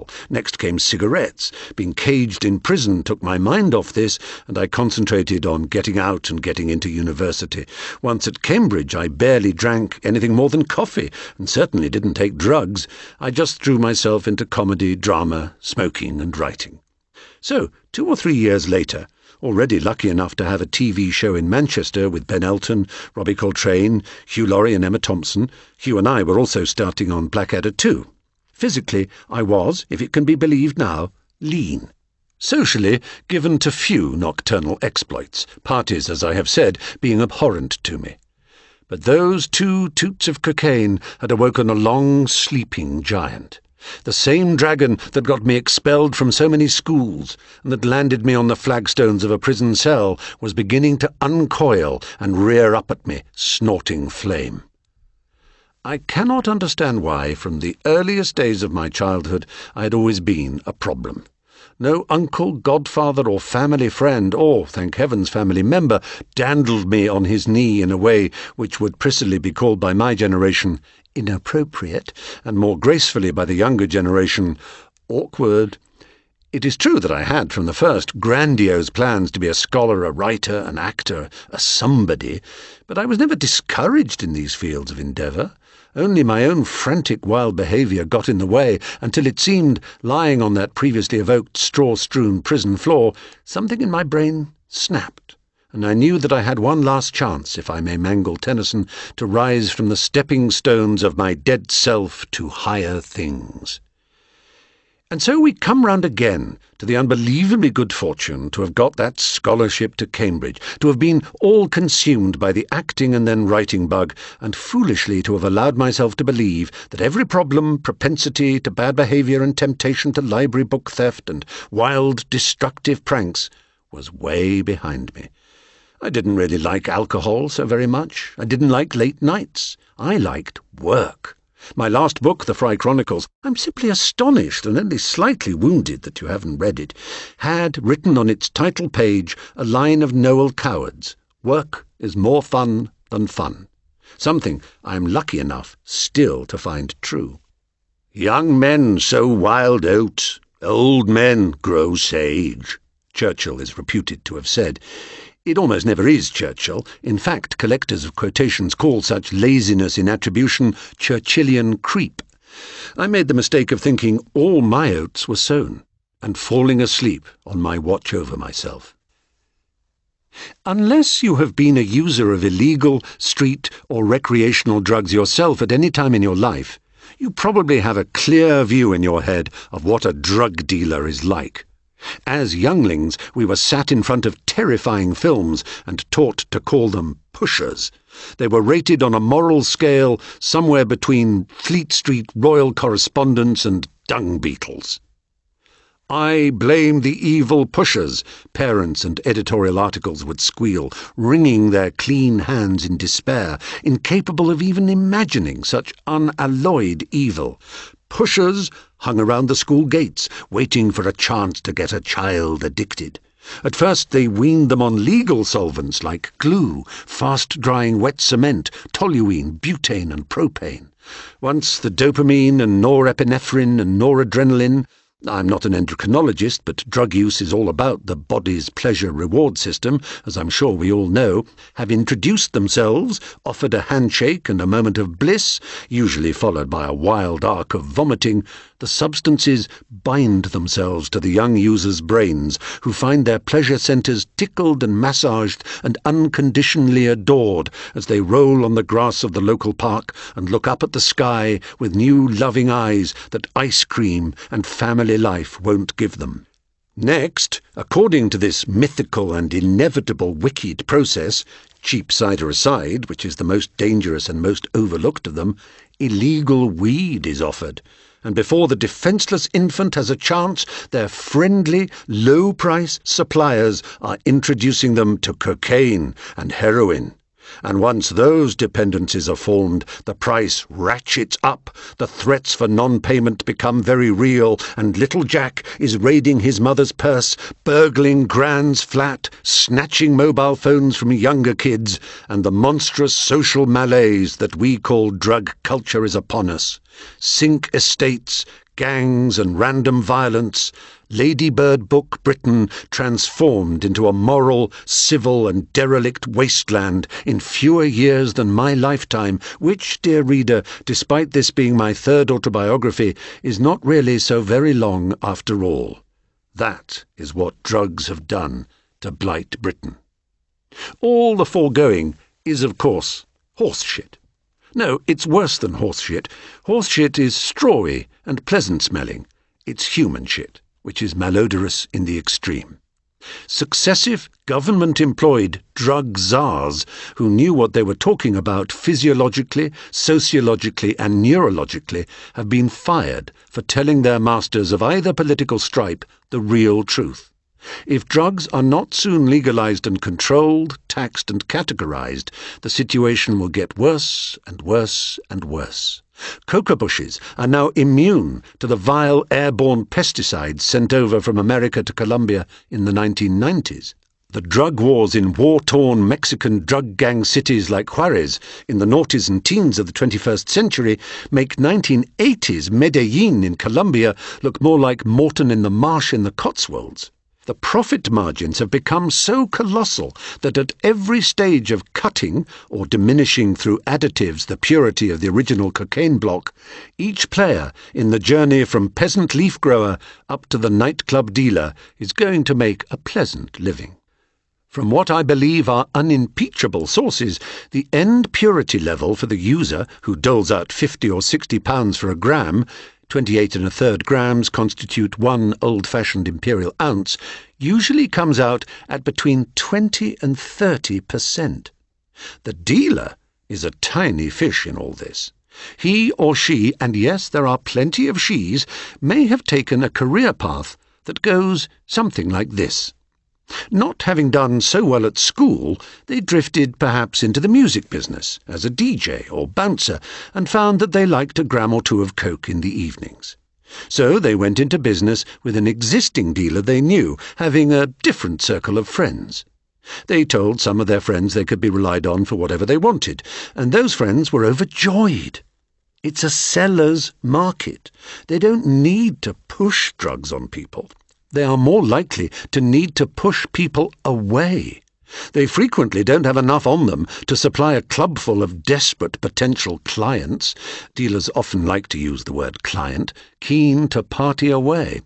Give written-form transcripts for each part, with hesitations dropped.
alcohol. Next came cigarettes. Being caged in prison took my mind off this, and I concentrated on getting out and getting into university. Once at Cambridge, I barely drank anything more than coffee, and certainly didn't take drugs. I just threw myself into comedy, drama, smoking, and writing. So, 2 or 3 years later, already lucky enough to have a TV show in Manchester with Ben Elton, Robbie Coltrane, Hugh Laurie and Emma Thompson, Hugh and I were also starting on Blackadder too. Physically, I was, if it can be believed now, lean. Socially, given to few nocturnal exploits, parties, as I have said, being abhorrent to me. But those 2 toots of cocaine had awoken a long sleeping giant. The same dragon that got me expelled from so many schools and that landed me on the flagstones of a prison cell was beginning to uncoil and rear up at me, snorting flame. I cannot understand why, from the earliest days of my childhood, I had always been a problem. No uncle, godfather, or family friend, or, thank heavens, family member, dandled me on his knee in a way which would prettily be called by my generation inappropriate, and more gracefully by the younger generation awkward. It is true that I had, from the first, grandiose plans to be a scholar, a writer, an actor, a somebody, but I was never discouraged in these fields of endeavour. Only my own frantic wild behaviour got in the way, until it seemed, lying on that previously evoked straw-strewn prison floor, something in my brain snapped, and I knew that I had one last chance, if I may mangle Tennyson, to rise from the stepping stones of my dead self to higher things. And so we come round again to the unbelievably good fortune to have got that scholarship to Cambridge, to have been all consumed by the acting and then writing bug, and foolishly to have allowed myself to believe that every problem, propensity to bad behaviour and temptation to library book theft and wild, destructive pranks was way behind me. I didn't really like alcohol so very much. I didn't like late nights. I liked work. My last book, The Fry Chronicles, I'm simply astonished and only slightly wounded that you haven't read it, had written on its title page a line of Noel Coward's, "Work is more fun than fun," something I am lucky enough still to find true. "Young men sow wild oats, old men grow sage," Churchill is reputed to have said. It almost never is Churchill. In fact, collectors of quotations call such laziness in attribution Churchillian creep. I made the mistake of thinking all my oats were sown, and falling asleep on my watch over myself. Unless you have been a user of illegal, street, or recreational drugs yourself at any time in your life, you probably have a clear view in your head of what a drug dealer is like. As younglings, we were sat in front of terrifying films and taught to call them pushers. They were rated on a moral scale somewhere between Fleet Street royal correspondents and dung beetles. "I blame the evil pushers," parents and editorial articles would squeal, wringing their clean hands in despair, incapable of even imagining such unalloyed evil. Pushers hung around the school gates, waiting for a chance to get a child addicted. At first they weaned them on legal solvents like glue, fast-drying wet cement, toluene, butane and propane. Once the dopamine and norepinephrine and noradrenaline— I'm not an endocrinologist, but drug use is all about the body's pleasure-reward system, as I'm sure we all know— have introduced themselves, offered a handshake and a moment of bliss, usually followed by a wild arc of vomiting, the substances bind themselves to the young users' brains, who find their pleasure centres tickled and massaged and unconditionally adored as they roll on the grass of the local park and look up at the sky with new loving eyes that ice cream and family life won't give them. Next, according to this mythical and inevitable wicked process, cheap cider aside, which is the most dangerous and most overlooked of them, illegal weed is offered, and before the defenceless infant has a chance, their friendly, low-price suppliers are introducing them to cocaine and heroin. And once those dependencies are formed, the price ratchets up, the threats for non-payment become very real, and little Jack is raiding his mother's purse, burgling Gran's flat, snatching mobile phones from younger kids, and the monstrous social malaise that we call drug culture is upon us. Sink estates, gangs and random violence, Ladybird Book Britain transformed into a moral, civil and derelict wasteland in fewer years than my lifetime, which, dear reader, despite this being my third autobiography, is not really so very long after all. That is what drugs have done to blight Britain. All the foregoing is, of course, horseshit. No, it's worse than horseshit. Horseshit is strawy and pleasant-smelling. It's human shit, which is malodorous in the extreme. Successive government-employed drug czars who knew what they were talking about physiologically, sociologically and neurologically have been fired for telling their masters of either political stripe the real truth. If drugs are not soon legalized and controlled, taxed and categorized, the situation will get worse and worse and worse. Coca bushes are now immune to the vile airborne pesticides sent over from America to Colombia in the 1990s. The drug wars in war-torn Mexican drug gang cities like Juarez in the noughties and teens of the 21st century make 1980s Medellin in Colombia look more like Morton in the Marsh in the Cotswolds. The profit margins have become so colossal that at every stage of cutting or diminishing through additives the purity of the original cocaine block, each player in the journey from peasant leaf grower up to the nightclub dealer is going to make a pleasant living. From what I believe are unimpeachable sources, the end purity level for the user who doles out 50 or 60 pounds for a gram, 28 1/3 grams constitute one old-fashioned imperial ounce, usually comes out at between 20 and 30%. The dealer is a tiny fish in all this. He or she, and yes, there are plenty of she's, may have taken a career path that goes something like this. Not having done so well at school, they drifted perhaps into the music business as a DJ or bouncer and found that they liked a gram or two of coke in the evenings. So they went into business with an existing dealer they knew, having a different circle of friends. They told some of their friends they could be relied on for whatever they wanted, and those friends were overjoyed. It's a seller's market. They don't need to push drugs on people. They are more likely to need to push people away. They frequently don't have enough on them to supply a club full of desperate potential clients. Dealers often like to use the word client, keen to party away.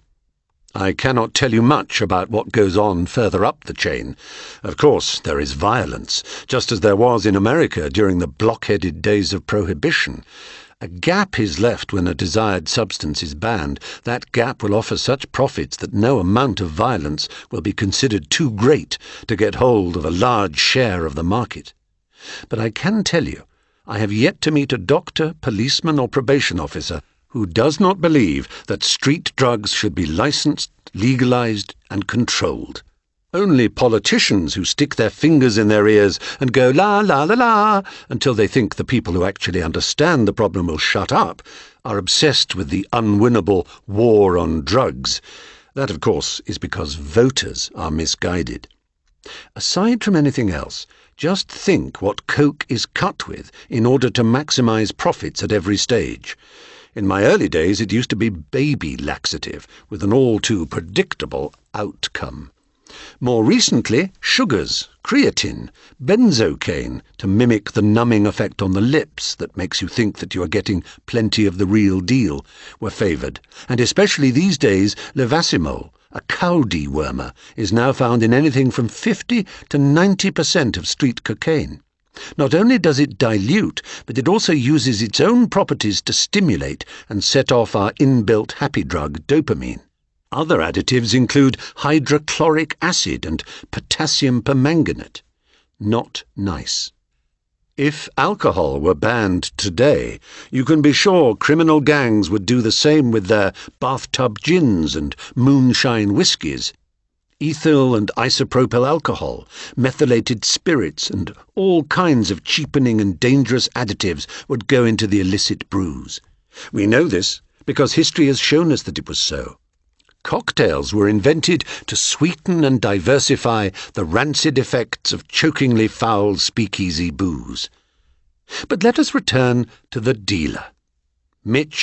I cannot tell you much about what goes on further up the chain. Of course, there is violence, just as there was in America during the blockheaded days of Prohibition. A gap is left when a desired substance is banned. That gap will offer such profits that no amount of violence will be considered too great to get hold of a large share of the market. But I can tell you, I have yet to meet a doctor, policeman or probation officer who does not believe that street drugs should be licensed, legalized and controlled. Only politicians who stick their fingers in their ears and go la la la la until they think the people who actually understand the problem will shut up are obsessed with the unwinnable war on drugs. That, of course, is because voters are misguided. Aside from anything else, just think what coke is cut with in order to maximize profits at every stage. In my early days it used to be baby laxative with an all too predictable outcome. More recently, sugars, creatine, benzocaine to mimic the numbing effect on the lips that makes you think that you are getting plenty of the real deal, were favoured, and especially these days levacimol, a cow dewormer, is now found in anything from 50 to 90% of street cocaine. Not only does it dilute, but it also uses its own properties to stimulate and set off our inbuilt happy drug dopamine. Other additives include hydrochloric acid and potassium permanganate. Not nice. If alcohol were banned today, you can be sure criminal gangs would do the same with their bathtub gins and moonshine whiskies. Ethyl and isopropyl alcohol, methylated spirits, and all kinds of cheapening and dangerous additives would go into the illicit brews. We know this because history has shown us that it was so. Cocktails were invented to sweeten and diversify the rancid effects of chokingly foul speakeasy booze. But let us return to the dealer. Mitch,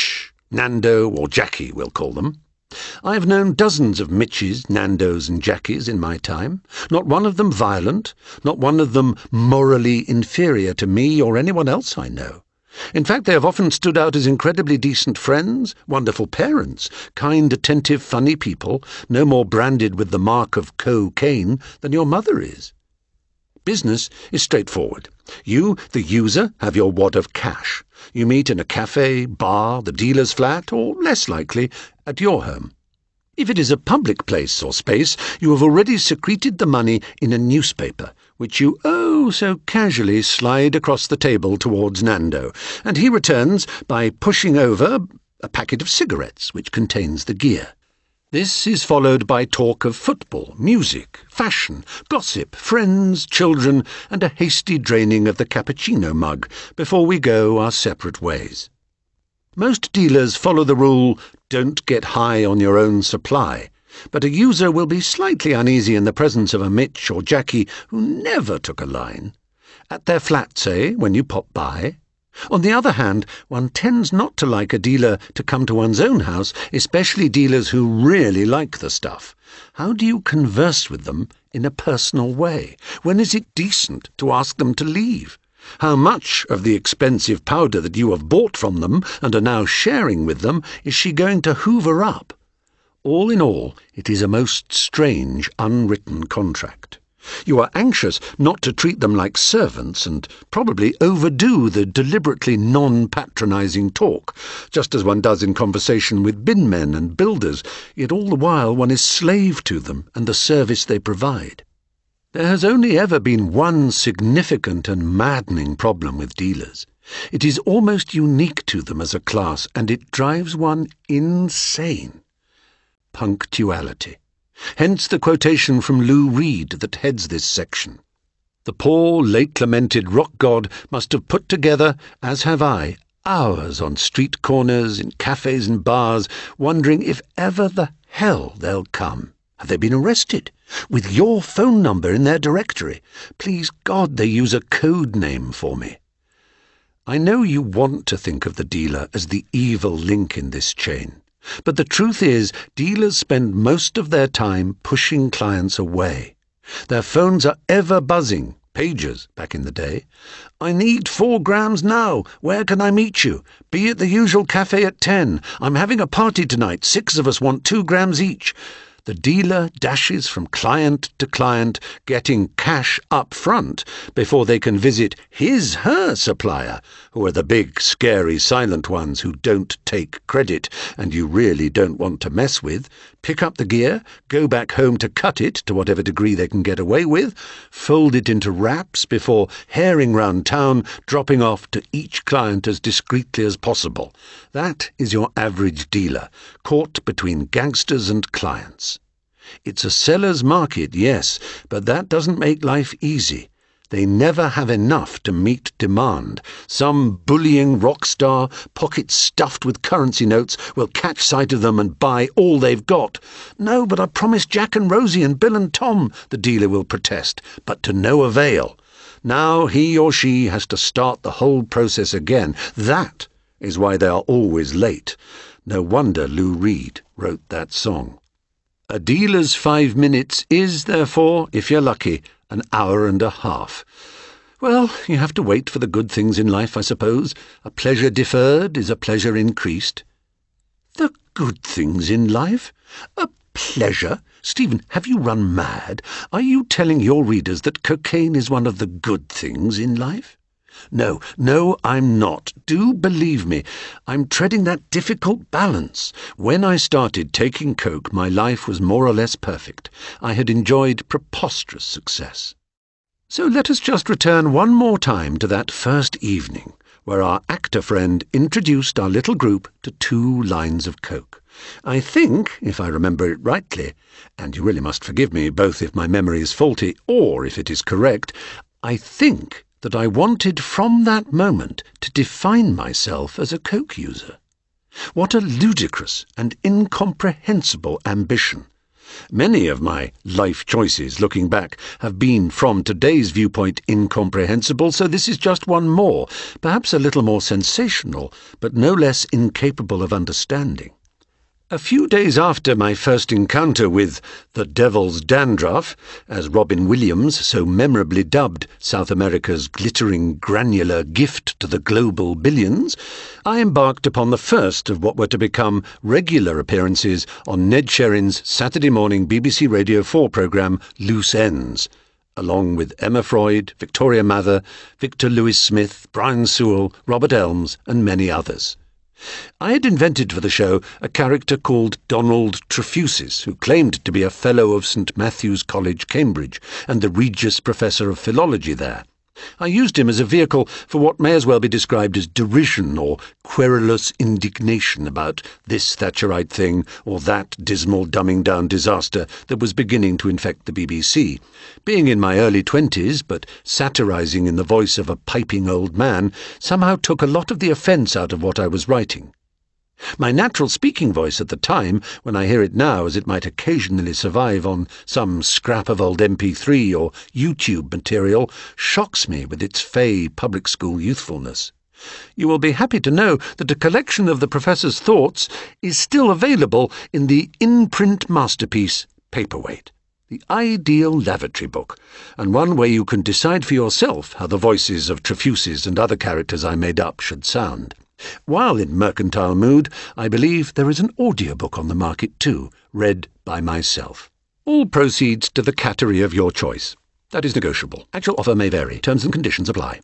Nando or Jackie, we'll call them. I have known dozens of Mitches, Nandos and Jackies in my time, not one of them violent, not one of them morally inferior to me or anyone else I know. In fact, they have often stood out as incredibly decent friends, wonderful parents, kind, attentive, funny people, no more branded with the mark of cocaine than your mother is. Business is straightforward. You, the user, have your wad of cash. You meet in a cafe, bar, the dealer's flat, or, less likely, at your home. If it is a public place or space, you have already secreted the money in a newspaper, which you so casually slide across the table towards Nando, and he returns by pushing over a packet of cigarettes which contains the gear. This is followed by talk of football, music, fashion, gossip, friends, children, and a hasty draining of the cappuccino mug before we go our separate ways. Most dealers follow the rule, don't get high on your own supply, but a user will be slightly uneasy in the presence of a Mitch or Jackie who never took a line. At their flat, say, when you pop by. On the other hand, one tends not to like a dealer to come to one's own house, especially dealers who really like the stuff. How do you converse with them in a personal way? When is it decent to ask them to leave? How much of the expensive powder that you have bought from them and are now sharing with them is she going to hoover up? All in all, it is a most strange, unwritten contract. You are anxious not to treat them like servants and probably overdo the deliberately non-patronizing talk, just as one does in conversation with bin men and builders, yet all the while one is slave to them and the service they provide. There has only ever been one significant and maddening problem with dealers. It is almost unique to them as a class, and it drives one insane. Punctuality. Hence the quotation from Lou Reed that heads this section. The poor, late-lamented rock god must have put together, as have I, hours on street corners, in cafes and bars, wondering if ever the hell they'll come. Have they been arrested? With your phone number in their directory? Please God they use a code name for me. I know you want to think of the dealer as the evil link in this chain. But the truth is, dealers spend most of their time pushing clients away. Their phones are ever buzzing, pagers back in the day. I need 4 grams now. Where can I meet you? Be at the usual cafe at 10. I'm having a party tonight. 6 of us want 2 grams each. The dealer dashes from client to client, getting cash up front before they can visit her supplier, who are the big, scary, silent ones who don't take credit and you really don't want to mess with, pick up the gear, go back home to cut it to whatever degree they can get away with, fold it into wraps before herring round town, dropping off to each client as discreetly as possible. That is your average dealer, caught between gangsters and clients. It's a seller's market, yes, but that doesn't make life easy. They never have enough to meet demand. Some bullying rock star, pockets stuffed with currency notes, will catch sight of them and buy all they've got. No, but I promised Jack and Rosie and Bill and Tom, the dealer will protest, but to no avail. Now he or she has to start the whole process again. That is why they are always late. No wonder Lou Reed wrote that song. A dealer's 5 minutes is, therefore, if you're lucky, an hour and a half. Well, you have to wait for the good things in life, I suppose. A pleasure deferred is a pleasure increased. The good things in life? A pleasure? Stephen, have you run mad? Are you telling your readers that cocaine is one of the good things in life? No, I'm not. Do believe me. I'm treading that difficult balance. When I started taking coke, my life was more or less perfect. I had enjoyed preposterous success. So let us just return one more time to that first evening, where our actor friend introduced our little group to 2 lines of coke. I think, if I remember it rightly, and you really must forgive me both if my memory is faulty or if it is correct, I think that I wanted from that moment to define myself as a coke user. What a ludicrous and incomprehensible ambition! Many of my life choices, looking back, have been, from today's viewpoint, incomprehensible, so this is just one more, perhaps a little more sensational, but no less incapable of understanding. A few days after my first encounter with the Devil's Dandruff, as Robin Williams so memorably dubbed South America's glittering granular gift to the global billions, I embarked upon the first of what were to become regular appearances on Ned Sherrin's Saturday morning BBC Radio 4 programme Loose Ends, along with Emma Freud, Victoria Mather, Victor Lewis Smith, Brian Sewell, Robert Elms, and many others. I had invented for the show a character called Donald Trefusis, who claimed to be a Fellow of St Matthew's College, Cambridge, and the Regius Professor of Philology there. I used him as a vehicle for what may as well be described as derision or querulous indignation about this Thatcherite thing or that dismal dumbing-down disaster that was beginning to infect the BBC. Being in my early 20s, but satirising in the voice of a piping old man, somehow took a lot of the offence out of what I was writing. My natural speaking voice at the time, when I hear it now as it might occasionally survive on some scrap of old MP3 or YouTube material, shocks me with its fey public school youthfulness. You will be happy to know that a collection of the Professor's thoughts is still available in the in-print masterpiece Paperweight, the ideal lavatory book, and one where you can decide for yourself how the voices of Trefusis and other characters I made up should sound. While in mercantile mood, I believe there is an audiobook on the market too, read by myself. All proceeds to the cattery of your choice. That is negotiable. Actual offer may vary. Terms and conditions apply.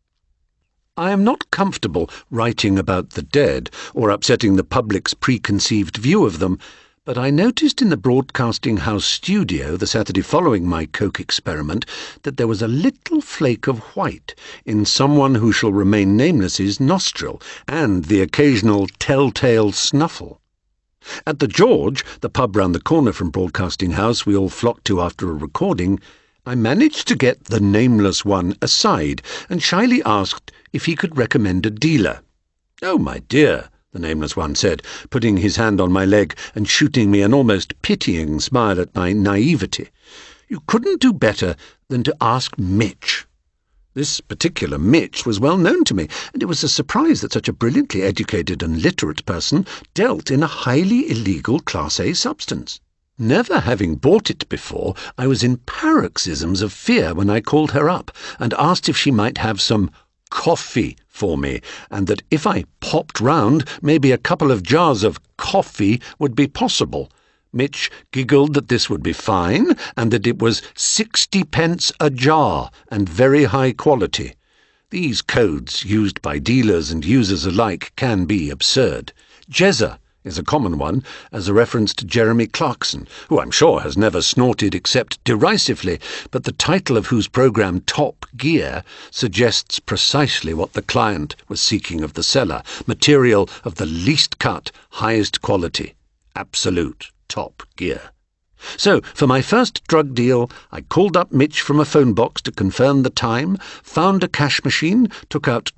I am not comfortable writing about the dead or upsetting the public's preconceived view of them, but I noticed in the Broadcasting House studio the Saturday following my Coke experiment that there was a little flake of white in someone who shall remain nameless's nostril, and the occasional telltale snuffle. At the George, the pub round the corner from Broadcasting House we all flocked to after a recording, I managed to get the nameless one aside and shyly asked if he could recommend a dealer. "Oh, my dear," the nameless one said, putting his hand on my leg and shooting me an almost pitying smile at my naivety. "You couldn't do better than to ask Mitch." This particular Mitch was well known to me, and it was a surprise that such a brilliantly educated and literate person dealt in a highly illegal Class A substance. Never having bought it before, I was in paroxysms of fear when I called her up and asked if she might have some coffee for me, and that if I popped round, maybe a couple of jars of coffee would be possible. Mitch giggled that this would be fine, and that it was 60p a jar, and very high quality. These codes, used by dealers and users alike, can be absurd. Jezza is a common one, as a reference to Jeremy Clarkson, who I'm sure has never snorted except derisively, but the title of whose programme, Top Gear, suggests precisely what the client was seeking of the seller: material of the least cut, highest quality. Absolute top gear. So, for my first drug deal, I called up Mitch from a phone box to confirm the time, found a cash machine, took out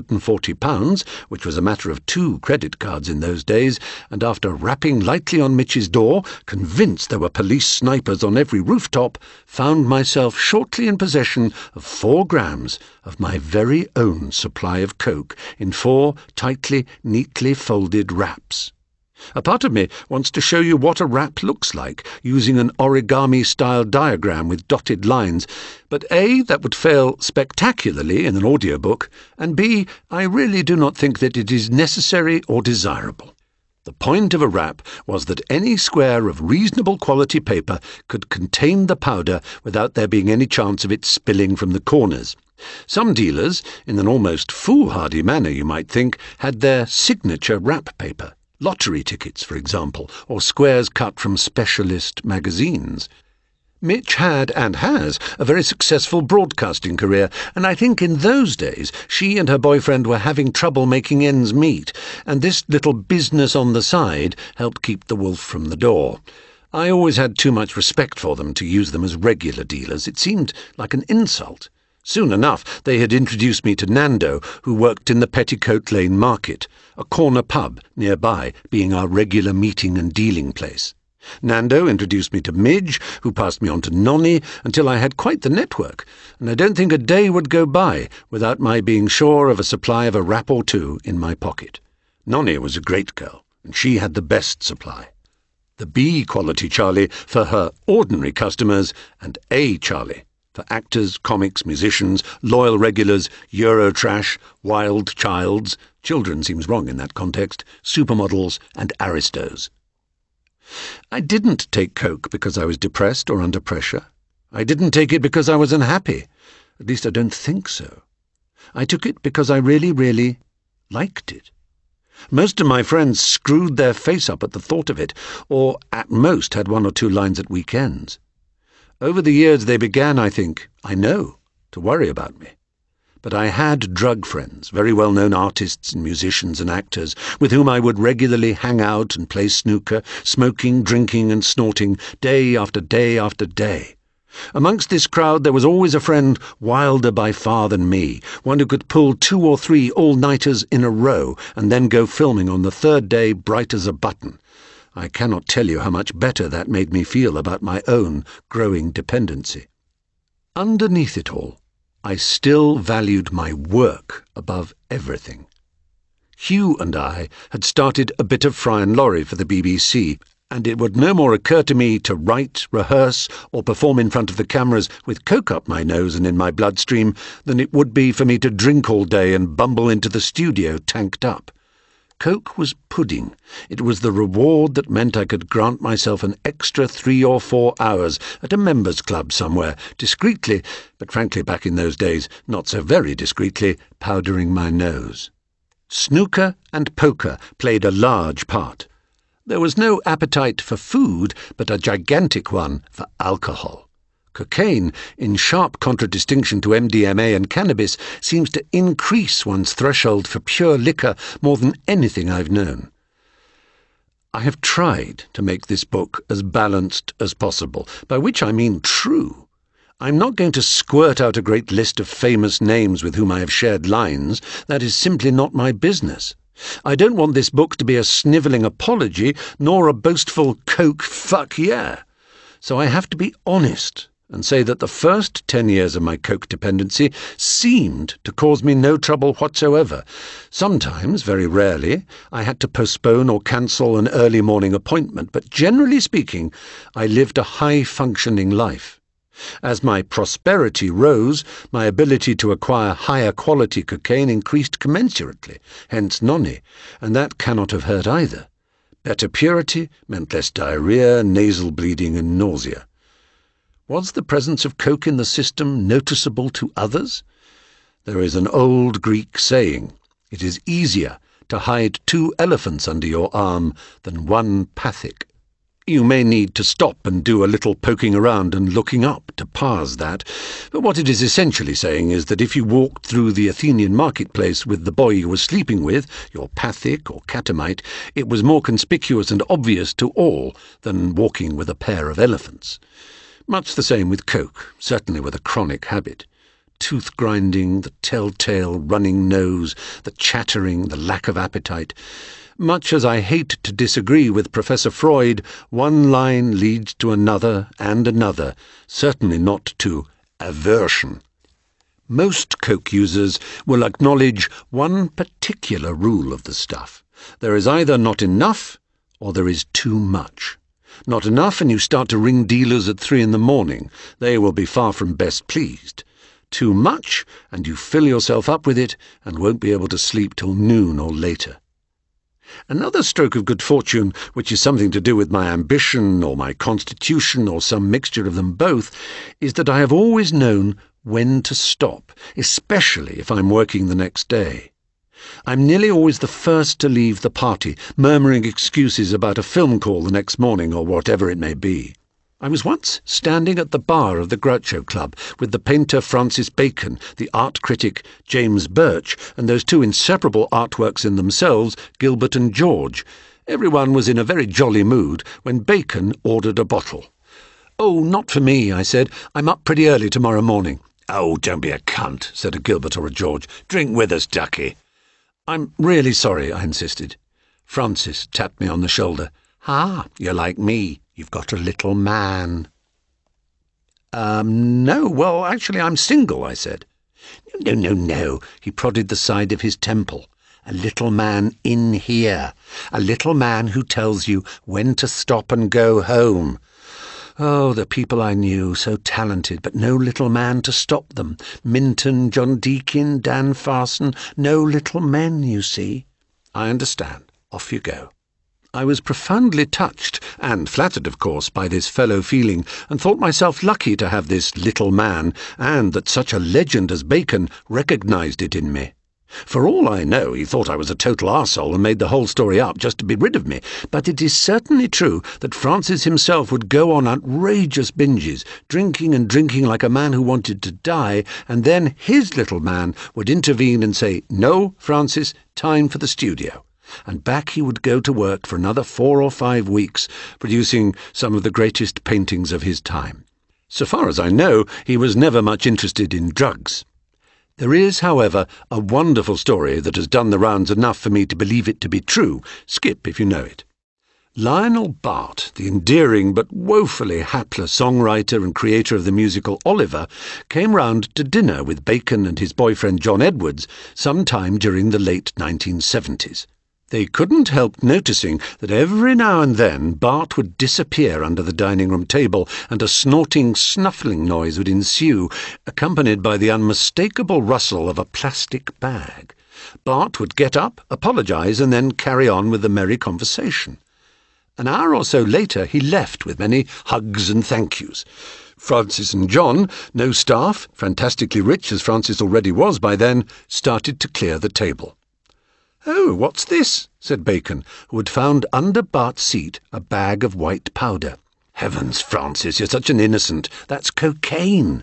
£240, which was a matter of 2 credit cards in those days, and after rapping lightly on Mitch's door, convinced there were police snipers on every rooftop, found myself shortly in possession of 4 grams of my very own supply of coke in 4 tightly, neatly folded wraps. A part of me wants to show you what a wrap looks like, using an origami-style diagram with dotted lines, but A, that would fail spectacularly in an audiobook, and B, I really do not think that it is necessary or desirable. The point of a wrap was that any square of reasonable quality paper could contain the powder without there being any chance of it spilling from the corners. Some dealers, in an almost foolhardy manner you might think, had their signature wrap paper. Lottery tickets, for example, or squares cut from specialist magazines. Mitch had, and has, a very successful broadcasting career, and I think in those days she and her boyfriend were having trouble making ends meet, and this little business on the side helped keep the wolf from the door. I always had too much respect for them to use them as regular dealers. It seemed like an insult. Soon enough they had introduced me to Nando, who worked in the Petticoat Lane Market, a corner pub nearby being our regular meeting and dealing place. Nando introduced me to Midge, who passed me on to Nonny, until I had quite the network, and I don't think a day would go by without my being sure of a supply of a rap or two in my pocket. Nonny was a great girl, and she had the best supply. The B quality Charlie for her ordinary customers, and A Charlie for actors, comics, musicians, loyal regulars, Eurotrash, wild childs, children seems wrong in that context, supermodels, and aristos. I didn't take coke because I was depressed or under pressure. I didn't take it because I was unhappy. At least I don't think so. I took it because I really, really liked it. Most of my friends screwed their face up at the thought of it, or at most had one or two lines at weekends. Over the years they began, I know, to worry about me. But I had drug friends, very well-known artists and musicians and actors, with whom I would regularly hang out and play snooker, smoking, drinking and snorting, day after day after day. Amongst this crowd there was always a friend wilder by far than me, one who could pull 2 or 3 all-nighters in a row and then go filming on the third day bright as a button. I cannot tell you how much better that made me feel about my own growing dependency. Underneath it all, I still valued my work above everything. Hugh and I had started a bit of Fry and Laurie for the BBC, and it would no more occur to me to write, rehearse, or perform in front of the cameras with coke up my nose and in my bloodstream than it would be for me to drink all day and bumble into the studio tanked up. Coke was pudding. It was the reward that meant I could grant myself an extra 3 or 4 hours at a members' club somewhere, discreetly, but frankly back in those days, not so very discreetly, powdering my nose. Snooker and poker played a large part. There was no appetite for food, but a gigantic one for alcohol. Cocaine, in sharp contradistinction to MDMA and cannabis, seems to increase one's threshold for pure liquor more than anything I've known. I have tried to make this book as balanced as possible, by which I mean true. I'm not going to squirt out a great list of famous names with whom I have shared lines. That is simply not my business. I don't want this book to be a snivelling apology, nor a boastful coke fuck yeah. So I have to be honest and say that the first 10 years of my coke dependency seemed to cause me no trouble whatsoever. Sometimes, very rarely, I had to postpone or cancel an early morning appointment, but generally speaking, I lived a high-functioning life. As my prosperity rose, my ability to acquire higher quality cocaine increased commensurately, hence Nonny, and that cannot have hurt either. Better purity meant less diarrhea, nasal bleeding and nausea. Was the presence of coke in the system noticeable to others? There is an old Greek saying, "It is easier to hide 2 elephants under your arm than 1 pathic." You may need to stop and do a little poking around and looking up to parse that, but what it is essentially saying is that if you walked through the Athenian marketplace with the boy you were sleeping with, your pathic or catamite, it was more conspicuous and obvious to all than walking with a pair of elephants. Much the same with coke, certainly with a chronic habit. Tooth grinding, the telltale running nose, the chattering, the lack of appetite. Much as I hate to disagree with Professor Freud, one line leads to another and another, certainly not to aversion. Most coke users will acknowledge one particular rule of the stuff. There is either not enough or there is too much. Not enough and you start to ring dealers at 3 in the morning. They will be far from best pleased. Too much and you fill yourself up with it and won't be able to sleep till noon or later. Another stroke of good fortune, which is something to do with my ambition or my constitution or some mixture of them both, is that I have always known when to stop, especially if I'm working the next day. I'm nearly always the first to leave the party, murmuring excuses about a film call the next morning or whatever it may be. I was once standing at the bar of the Groucho Club with the painter Francis Bacon, the art critic James Birch, and those 2 inseparable artworks in themselves, Gilbert and George. Everyone was in a very jolly mood when Bacon ordered a bottle. "Oh, not for me," I said. "I'm up pretty early tomorrow morning." "Oh, don't be a cunt," said a Gilbert or a George. "Drink with us, ducky." "I'm really sorry," I insisted. Francis tapped me on the shoulder. "Ah, you're like me. You've got a little man." No, well, actually, I'm single," I said. No, he prodded the side of his temple. "A little man in here. A little man who tells you when to stop and go home. Oh, the people I knew, so talented, but no little man to stop them. Minton, John Deakin, Dan Farson, no little men, you see." "I understand. Off you go." I was profoundly touched, and flattered, of course, by this fellow feeling, and thought myself lucky to have this little man, and that such a legend as Bacon recognised it in me. For all I know, he thought I was a total arsehole and made the whole story up just to be rid of me, but it is certainly true that Francis himself would go on outrageous binges, drinking and drinking like a man who wanted to die, and then his little man would intervene and say, "No, Francis, time for the studio." And back he would go to work for another 4 or 5 weeks, producing some of the greatest paintings of his time. So far as I know, he was never much interested in drugs. There is, however, a wonderful story that has done the rounds enough for me to believe it to be true. Skip if you know it. Lionel Bart, the endearing but woefully hapless songwriter and creator of the musical Oliver, came round to dinner with Bacon and his boyfriend John Edwards some time during the late 1970s. They couldn't help noticing that every now and then Bart would disappear under the dining-room table, and a snorting, snuffling noise would ensue, accompanied by the unmistakable rustle of a plastic bag. Bart would get up, apologise, and then carry on with the merry conversation. An hour or so later he left with many hugs and thank yous. Francis and John, no staff, fantastically rich as Francis already was by then, started to clear the table. "Oh, what's this?" said Bacon, who had found under Bart's seat a bag of white powder. "Heavens, Francis, you're such an innocent. That's cocaine."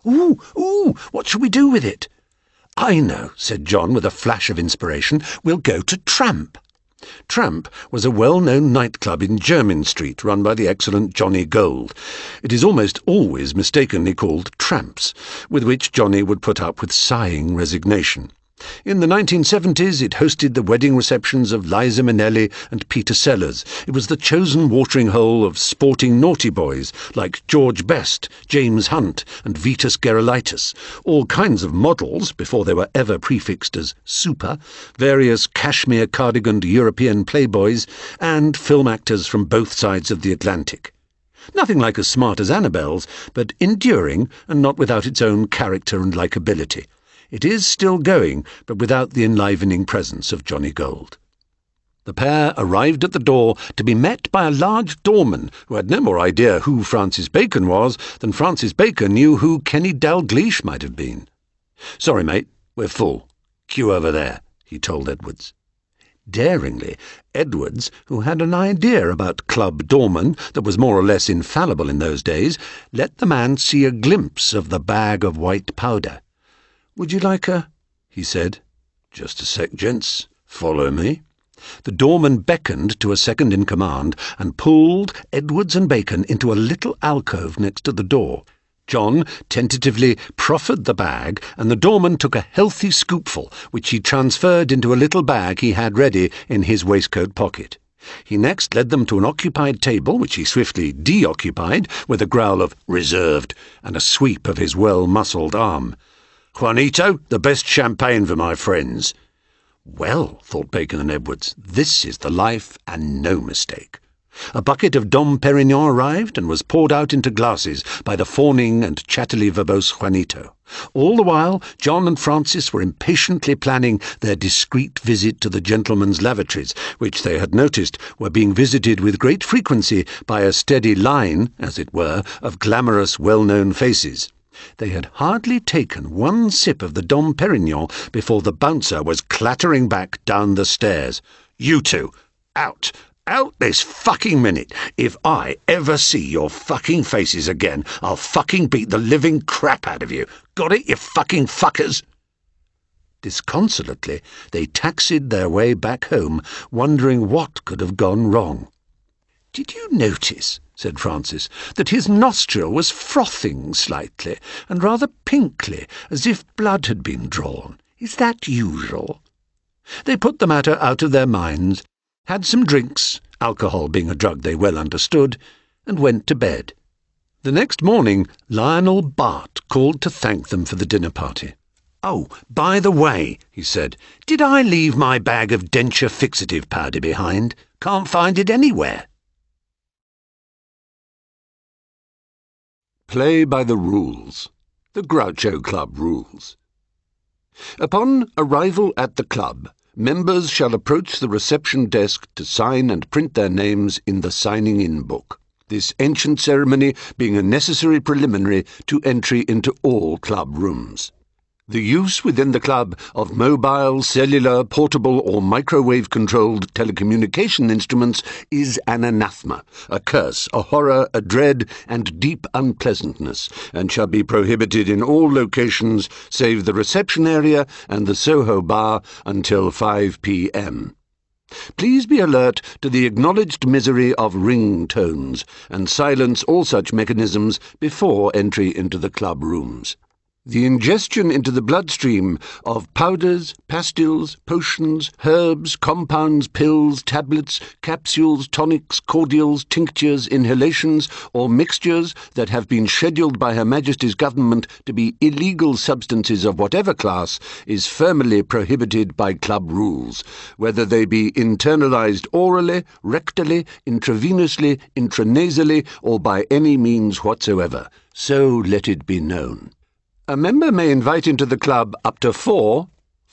Ooh, what shall we do with it?" "I know," said John with a flash of inspiration. "We'll go to Tramp." Tramp was a well-known nightclub in Jermyn Street run by the excellent Johnny Gold. It is almost always mistakenly called Tramps, with which Johnny would put up with sighing resignation. In the 1970s it hosted the wedding receptions of Liza Minnelli and Peter Sellers. It was the chosen watering hole of sporting naughty boys like George Best, James Hunt and Vitus Gerolaitis, all kinds of models before they were ever prefixed as super, various cashmere cardiganed European playboys, and film actors from both sides of the Atlantic. Nothing like as smart as Annabelle's, but enduring and not without its own character and likability. It is still going, but without the enlivening presence of Johnny Gold. The pair arrived at the door to be met by a large doorman who had no more idea who Francis Bacon was than Francis Bacon knew who Kenny Dalglish might have been. "Sorry, mate, we're full. Queue over there," he told Edwards. Daringly, Edwards, who had an idea about club doormen that was more or less infallible in those days, let the man see a glimpse of the bag of white powder. "Would you like a—" he said. "Just a sec, gents. Follow me." The doorman beckoned to a second-in-command and pulled Edwards and Bacon into a little alcove next to the door. John tentatively proffered the bag, and the doorman took a healthy scoopful, which he transferred into a little bag he had ready in his waistcoat pocket. He next led them to an occupied table, which he swiftly deoccupied with a growl of "reserved" and a sweep of his well-muscled arm. "Juanito, the best champagne for my friends." Well, thought Bacon and Edwards, this is the life and no mistake. A bucket of Dom Perignon arrived and was poured out into glasses by the fawning and chattily verbose Juanito. All the while, John and Francis were impatiently planning their discreet visit to the gentlemen's lavatories, which they had noticed were being visited with great frequency by a steady line, as it were, of glamorous, well-known faces. They had hardly taken one sip of the Dom Perignon before the bouncer was clattering back down the stairs. "You two, out! Out this fucking minute! If I ever see your fucking faces again, I'll fucking beat the living crap out of you! Got it, you fucking fuckers?" Disconsolately, they taxied their way back home, wondering what could have gone wrong. "Did you notice," said Francis, "that his nostril was frothing slightly, and rather pinkly, as if blood had been drawn? Is that usual?" They put the matter out of their minds, had some drinks, alcohol being a drug they well understood, and went to bed. The next morning, Lionel Bart called to thank them for the dinner party. "Oh, by the way," he said, "did I leave my bag of denture fixative powder behind? Can't find it anywhere." Play by the rules. The Groucho Club rules. Upon arrival at the club, members shall approach the reception desk to sign and print their names in the signing-in book, this ancient ceremony being a necessary preliminary to entry into all club rooms. The use within the club of mobile, cellular, portable or microwave-controlled telecommunication instruments is an anathema, a curse, a horror, a dread, and deep unpleasantness, and shall be prohibited in all locations save the reception area and the Soho bar until 5 p.m. Please be alert to the acknowledged misery of ring tones, and silence all such mechanisms before entry into the club rooms. The ingestion into the bloodstream of powders, pastilles, potions, herbs, compounds, pills, tablets, capsules, tonics, cordials, tinctures, inhalations, or mixtures that have been scheduled by Her Majesty's Government to be illegal substances of whatever class is firmly prohibited by club rules, whether they be internalized orally, rectally, intravenously, intranasally, or by any means whatsoever. So let it be known. A member may invite into the club up to four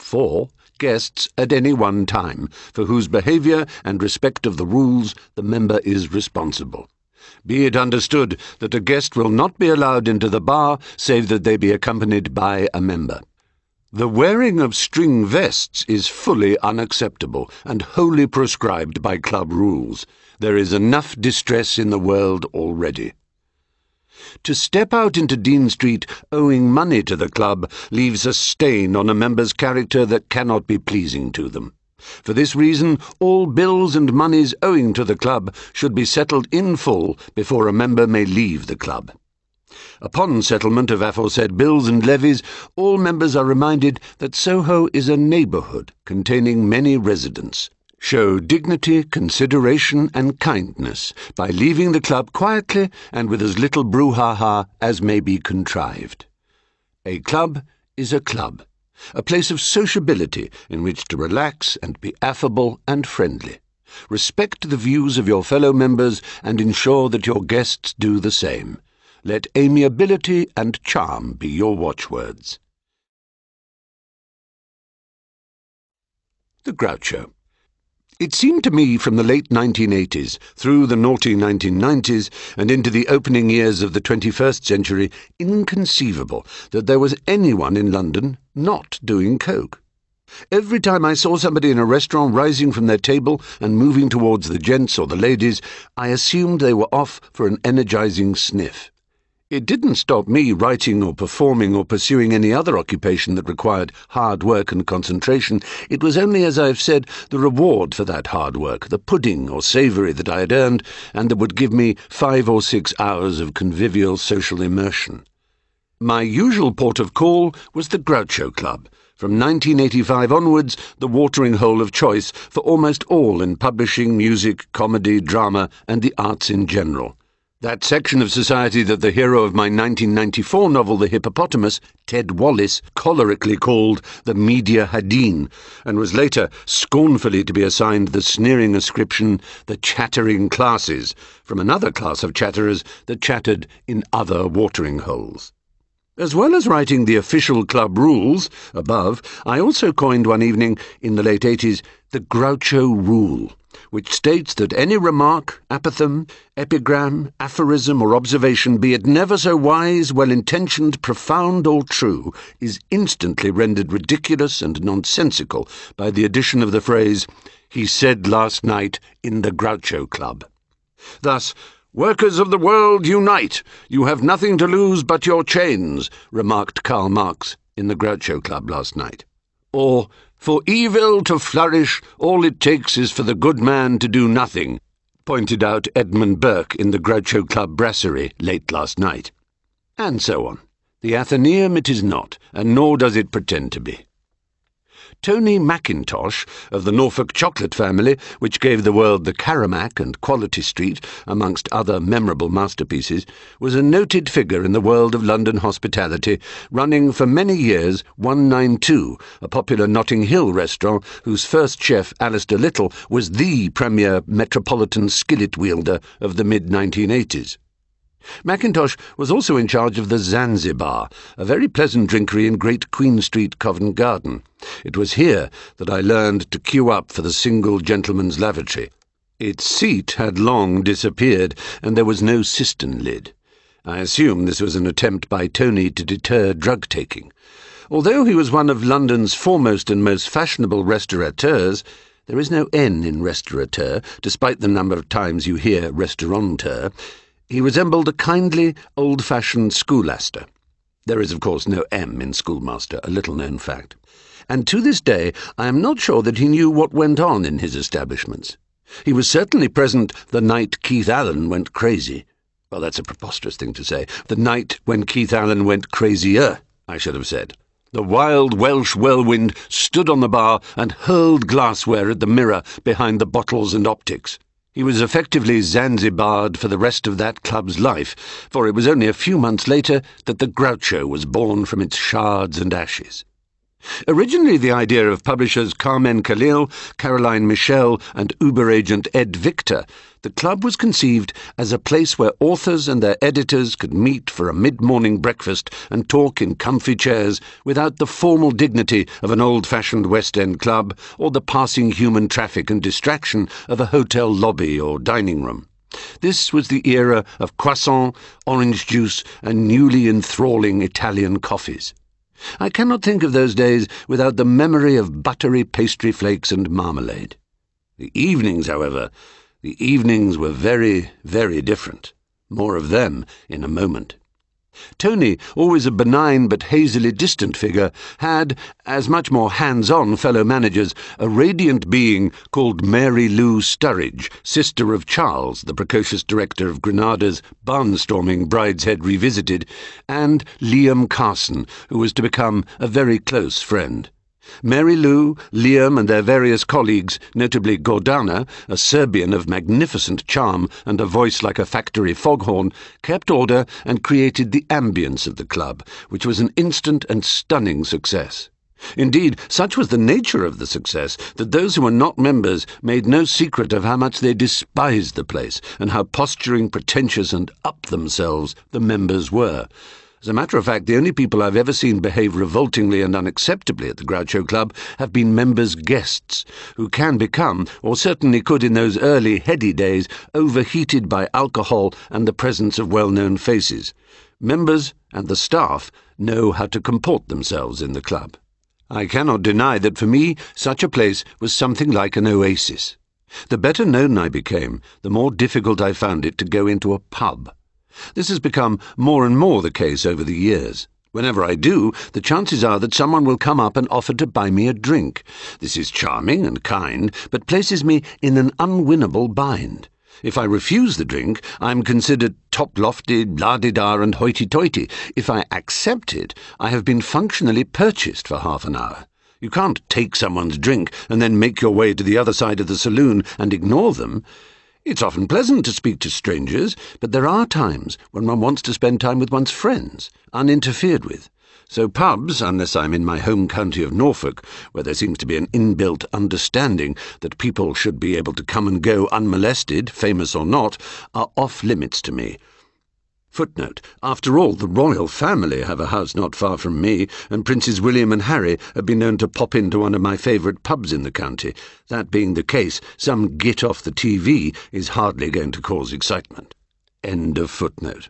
guests at any one time, for whose behaviour and respect of the rules the member is responsible. Be it understood that a guest will not be allowed into the bar save that they be accompanied by a member. The wearing of string vests is fully unacceptable and wholly proscribed by club rules. There is enough distress in the world already. To step out into Dean Street owing money to the club leaves a stain on a member's character that cannot be pleasing to them. For this reason, all bills and monies owing to the club should be settled in full before a member may leave the club. Upon settlement of aforesaid bills and levies, all members are reminded that Soho is a neighbourhood containing many residents. Show dignity, consideration, and kindness by leaving the club quietly and with as little brouhaha as may be contrived. A club is a club, a place of sociability in which to relax and be affable and friendly. Respect the views of your fellow members and ensure that your guests do the same. Let amiability and charm be your watchwords. The Groucho. It seemed to me from the late 1980s, through the naughty 1990s, and into the opening years of the 21st century, inconceivable that there was anyone in London not doing coke. Every time I saw somebody in a restaurant rising from their table and moving towards the gents or the ladies, I assumed they were off for an energizing sniff. It didn't stop me writing or performing or pursuing any other occupation that required hard work and concentration. It was only, as I have said, the reward for that hard work, the pudding or savoury that I had earned, and that would give me 5 or 6 hours of convivial social immersion. My usual port of call was the Groucho Club, from 1985 onwards the watering hole of choice for almost all in publishing, music, comedy, drama, and the arts in general. That section of society that the hero of my 1994 novel The Hippopotamus, Ted Wallace, cholerically called the Media Hadeen, and was later scornfully to be assigned the sneering ascription the chattering classes, from another class of chatterers that chattered in other watering holes. As well as writing the official club rules above, I also coined one evening in the late 80s the Groucho Rule, which states that any remark, apothegm, epigram, aphorism, or observation, be it never so wise, well-intentioned, profound, or true, is instantly rendered ridiculous and nonsensical by the addition of the phrase, "He said last night in the Groucho Club." Thus, "Workers of the world, unite! You have nothing to lose but your chains," remarked Karl Marx in the Groucho Club last night. Or, "For evil to flourish, all it takes is for the good man to do nothing," pointed out Edmund Burke in the Groucho Club brasserie late last night. And so on. The Athenaeum it is not, and nor does it pretend to be. Tony Mackintosh, of the Norfolk chocolate family, which gave the world the Caramac and Quality Street, amongst other memorable masterpieces, was a noted figure in the world of London hospitality, running for many years 192, a popular Notting Hill restaurant whose first chef, Alistair Little, was the premier metropolitan skillet wielder of the mid-1980s. Mackintosh was also in charge of the Zanzibar, a very pleasant drinkery in Great Queen Street, Covent Garden. It was here that I learned to queue up for the single gentleman's lavatory. Its seat had long disappeared, and there was no cistern lid. I assume this was an attempt by Tony to deter drug-taking. Although he was one of London's foremost and most fashionable restaurateurs, there is no N in restaurateur, despite the number of times you hear restaurateur. He resembled a kindly, old-fashioned schoolaster. There is, of course, no M in schoolmaster, a little-known fact. And to this day I am not sure that he knew what went on in his establishments. He was certainly present the night Keith Allen went crazy. Well, that's a preposterous thing to say. The night when Keith Allen went crazier, I should have said. The wild Welsh whirlwind stood on the bar and hurled glassware at the mirror behind the bottles and optics. He was effectively Zanzibarred for the rest of that club's life, for it was only a few months later that the Groucho was born from its shards and ashes. Originally the idea of publishers Carmen Khalil, Caroline Michel, and Uber agent Ed Victor, the club was conceived as a place where authors and their editors could meet for a mid-morning breakfast and talk in comfy chairs without the formal dignity of an old-fashioned West End club or the passing human traffic and distraction of a hotel lobby or dining room. This was the era of croissant, orange juice, and newly enthralling Italian coffees. I cannot think of those days without the memory of buttery pastry flakes and marmalade. The evenings, however, the evenings were very, very different. More of them in a moment. Tony, always a benign but hazily distant figure, had, as much more hands-on fellow managers, a radiant being called Mary Lou Sturridge, sister of Charles, the precocious director of Granada's barnstorming Brideshead Revisited, and Liam Carson, who was to become a very close friend. Mary Lou, Liam, and their various colleagues, notably Gordana, a Serbian of magnificent charm and a voice like a factory foghorn, kept order and created the ambience of the club, which was an instant and stunning success. Indeed, such was the nature of the success that those who were not members made no secret of how much they despised the place and how posturing, pretentious, and up themselves the members were. As a matter of fact, the only people I've ever seen behave revoltingly and unacceptably at the Groucho Club have been members' guests, who can become, or certainly could in those early heady days, overheated by alcohol and the presence of well-known faces. Members and the staff know how to comport themselves in the club. I cannot deny that for me such a place was something like an oasis. The better known I became, the more difficult I found it to go into a pub. This has become more and more the case over the years. Whenever I do, the chances are that someone will come up and offer to buy me a drink. This is charming and kind, but places me in an unwinnable bind. If I refuse the drink, I am considered top-lofty, la-di-da and hoity-toity. If I accept it, I have been functionally purchased for half an hour. You can't take someone's drink and then make your way to the other side of the saloon and ignore them. It's often pleasant to speak to strangers, but there are times when one wants to spend time with one's friends, uninterfered with. So pubs, unless I'm in my home county of Norfolk, where there seems to be an inbuilt understanding that people should be able to come and go unmolested, famous or not, are off-limits to me. Footnote: after all, the royal family have a house not far from me, and Princes William and Harry have been known to pop into one of my favourite pubs in the county. That being the case, some git off the TV is hardly going to cause excitement. End of footnote.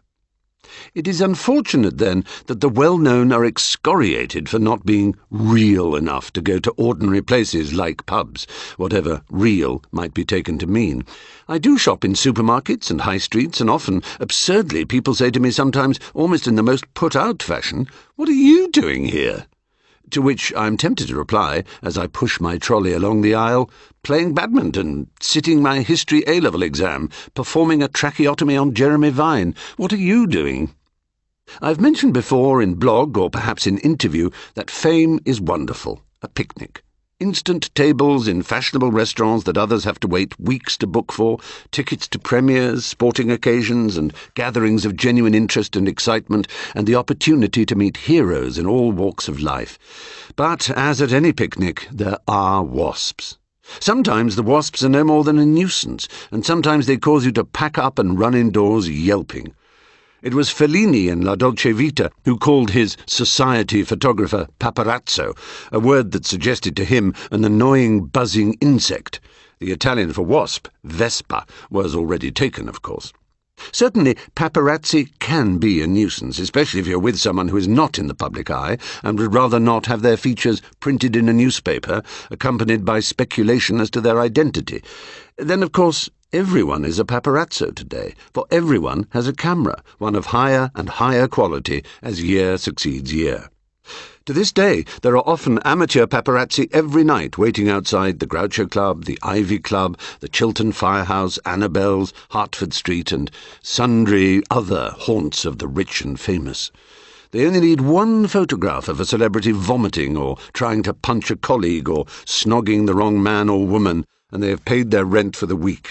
It is unfortunate, then, that the well-known are excoriated for not being real enough to go to ordinary places like pubs, whatever real might be taken to mean. I do shop in supermarkets and high streets, and often, absurdly, people say to me sometimes, almost in the most put-out fashion, "What are you doing here?" To which I am tempted to reply, as I push my trolley along the aisle, "Playing badminton, sitting my history A-level exam, performing a tracheotomy on Jeremy Vine. What are you doing?" I've mentioned before in blog, or perhaps in interview, that fame is wonderful, a picnic. Instant tables in fashionable restaurants that others have to wait weeks to book for, tickets to premieres, sporting occasions, and gatherings of genuine interest and excitement, and the opportunity to meet heroes in all walks of life. But, as at any picnic, there are wasps. Sometimes the wasps are no more than a nuisance, and sometimes they cause you to pack up and run indoors yelping. It was Fellini in La Dolce Vita who called his society photographer paparazzo, a word that suggested to him an annoying buzzing insect. The Italian for wasp, vespa, was already taken, of course. Certainly, paparazzi can be a nuisance, especially if you're with someone who is not in the public eye and would rather not have their features printed in a newspaper, accompanied by speculation as to their identity. Then, of course, everyone is a paparazzo today, for everyone has a camera, one of higher and higher quality as year succeeds year. To this day, there are often amateur paparazzi every night waiting outside the Groucho Club, the Ivy Club, the Chiltern Firehouse, Annabelle's, Hertford Street, and sundry other haunts of the rich and famous. They only need one photograph of a celebrity vomiting or trying to punch a colleague or snogging the wrong man or woman, and they have paid their rent for the week.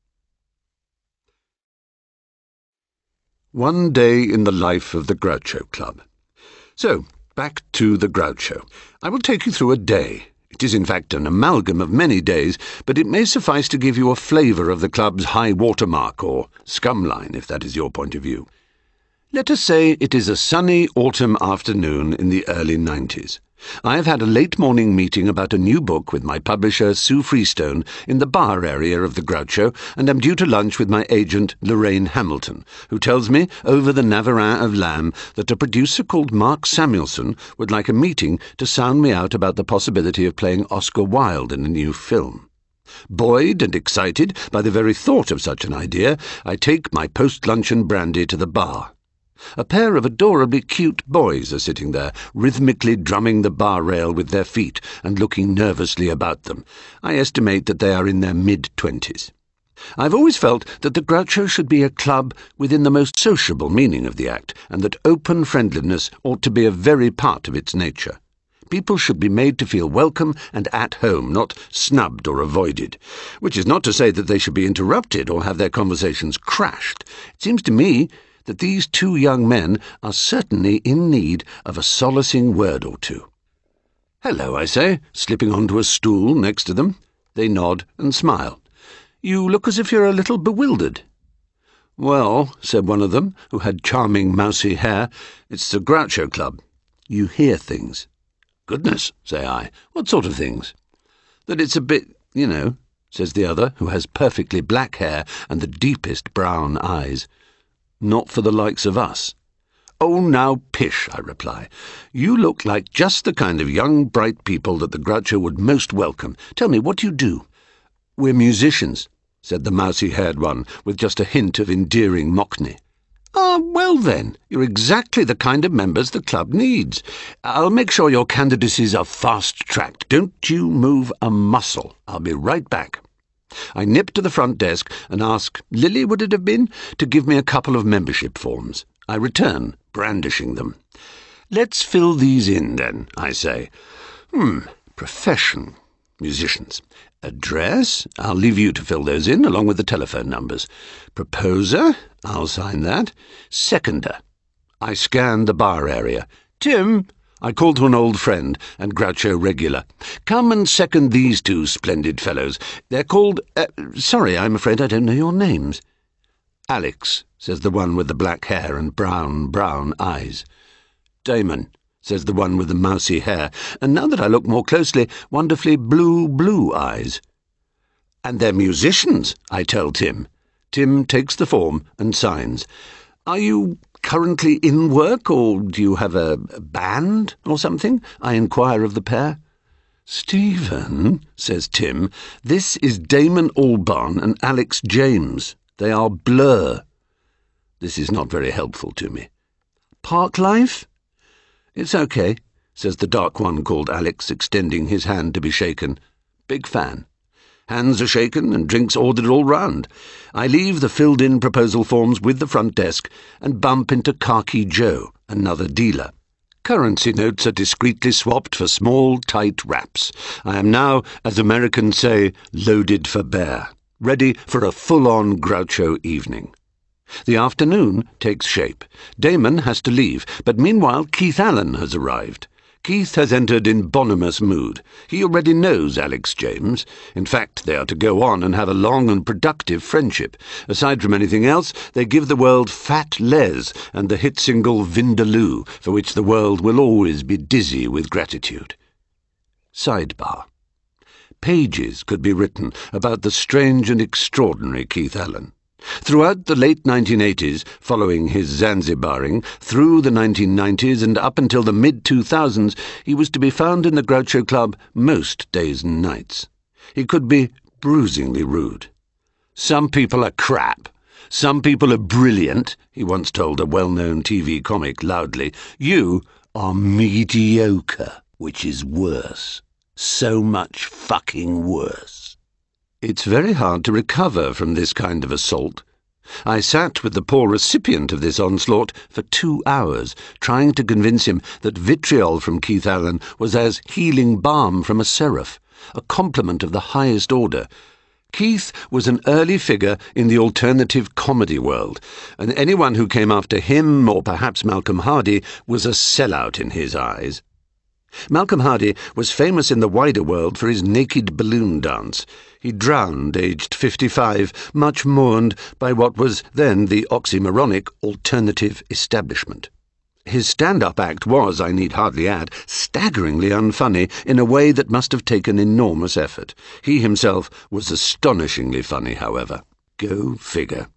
One day in the life of the Groucho Club. So, back to the Groucho. I will take you through a day. It is in fact an amalgam of many days, but it may suffice to give you a flavour of the club's high water mark, or scum line, if that is your point of view. Let us say it is a sunny autumn afternoon in the early 90s. I have had a late morning meeting about a new book with my publisher, Sue Freestone, in the bar area of the Groucho, and am due to lunch with my agent, Lorraine Hamilton, who tells me, over the Navarin of lamb, that a producer called Mark Samuelson would like a meeting to sound me out about the possibility of playing Oscar Wilde in a new film. Buoyed and excited by the very thought of such an idea, I take my post-luncheon brandy to the bar. A pair of adorably cute boys are sitting there, rhythmically drumming the bar rail with their feet and looking nervously about them. I estimate that they are in their mid-20s. I've always felt that the Groucho should be a club within the most sociable meaning of the act, and that open friendliness ought to be a very part of its nature. People should be made to feel welcome and at home, not snubbed or avoided, which is not to say that they should be interrupted or have their conversations crashed. It seems to me that these two young men are certainly in need of a solacing word or two. "Hello," I say, slipping onto a stool next to them. They nod and smile. "You look as if you're a little bewildered." "Well," said one of them, who had charming mousy hair, "it's the Groucho Club. You hear things." "Goodness," say I. "What sort of things?" "That it's a bit, says the other, who has perfectly black hair and the deepest brown eyes. "Not for the likes of us." "Oh, now, pish," I reply. "You look like just the kind of young, bright people that the Groucho would most welcome. Tell me, what do you do?" "We're musicians," said the mousy-haired one, with just a hint of endearing mockney. "Ah, well then, you're exactly the kind of members the club needs. I'll make sure your candidacies are fast-tracked. Don't you move a muscle. I'll be right back." I nip to the front desk and ask Lily, would it have been, to give me a couple of membership forms. I return, brandishing them. "Let's fill these in, then," I say. Profession. Musicians. Address. I'll leave you to fill those in, along with the telephone numbers. Proposer. I'll sign that. Seconder. I scan the bar area. "Tim," I call to an old friend and Groucho regular. "Come and second these two splendid fellows. They're called— sorry, I'm afraid I don't know your names." "Alex," says the one with the black hair and brown eyes. "Damon," says the one with the mousy hair, and now that I look more closely, wonderfully blue eyes. "And they're musicians," I tell Tim. Tim takes the form and signs. "Are you currently in work, or do you have a band or something?" I inquire of the pair. "Stephen," says Tim, "this is Damon Albarn and Alex James. They are Blur." This is not very helpful to me. "Park life?" "It's okay," says the dark one called Alex, extending his hand to be shaken. Big fan. Hands are shaken and drinks ordered all round. I leave the filled-in proposal forms with the front desk and bump into Khaki Joe, another dealer. Currency notes are discreetly swapped for small, tight wraps. I am now, as Americans say, loaded for bear, ready for a full-on Groucho evening. The afternoon takes shape. Damon has to leave, but meanwhile Keith Allen has arrived. Keith has entered in Bonhomous mood. He already knows Alex James. In fact, they are to go on and have a long and productive friendship. Aside from anything else, they give the world Fat Les and the hit single Vindaloo, for which the world will always be dizzy with gratitude. Sidebar. Pages could be written about the strange and extraordinary Keith Allen. Throughout the late 1980s, following his Zanzibaring, through the 1990s and up until the mid-2000s, he was to be found in the Groucho Club most days and nights. He could be bruisingly rude. "Some people are crap. Some people are brilliant," he once told a well-known TV comic loudly. "You are mediocre, which is worse. So much fucking worse." It's very hard to recover from this kind of assault. I sat with the poor recipient of this onslaught for 2 hours, trying to convince him that vitriol from Keith Allen was as healing balm from a seraph, a compliment of the highest order. Keith was an early figure in the alternative comedy world, and anyone who came after him, or perhaps Malcolm Hardee, was a sellout in his eyes. Malcolm Hardee was famous in the wider world for his naked balloon dance. He drowned, aged 55, much mourned by what was then the oxymoronic alternative establishment. His stand-up act was, I need hardly add, staggeringly unfunny in a way that must have taken enormous effort. He himself was astonishingly funny, however. Go figure.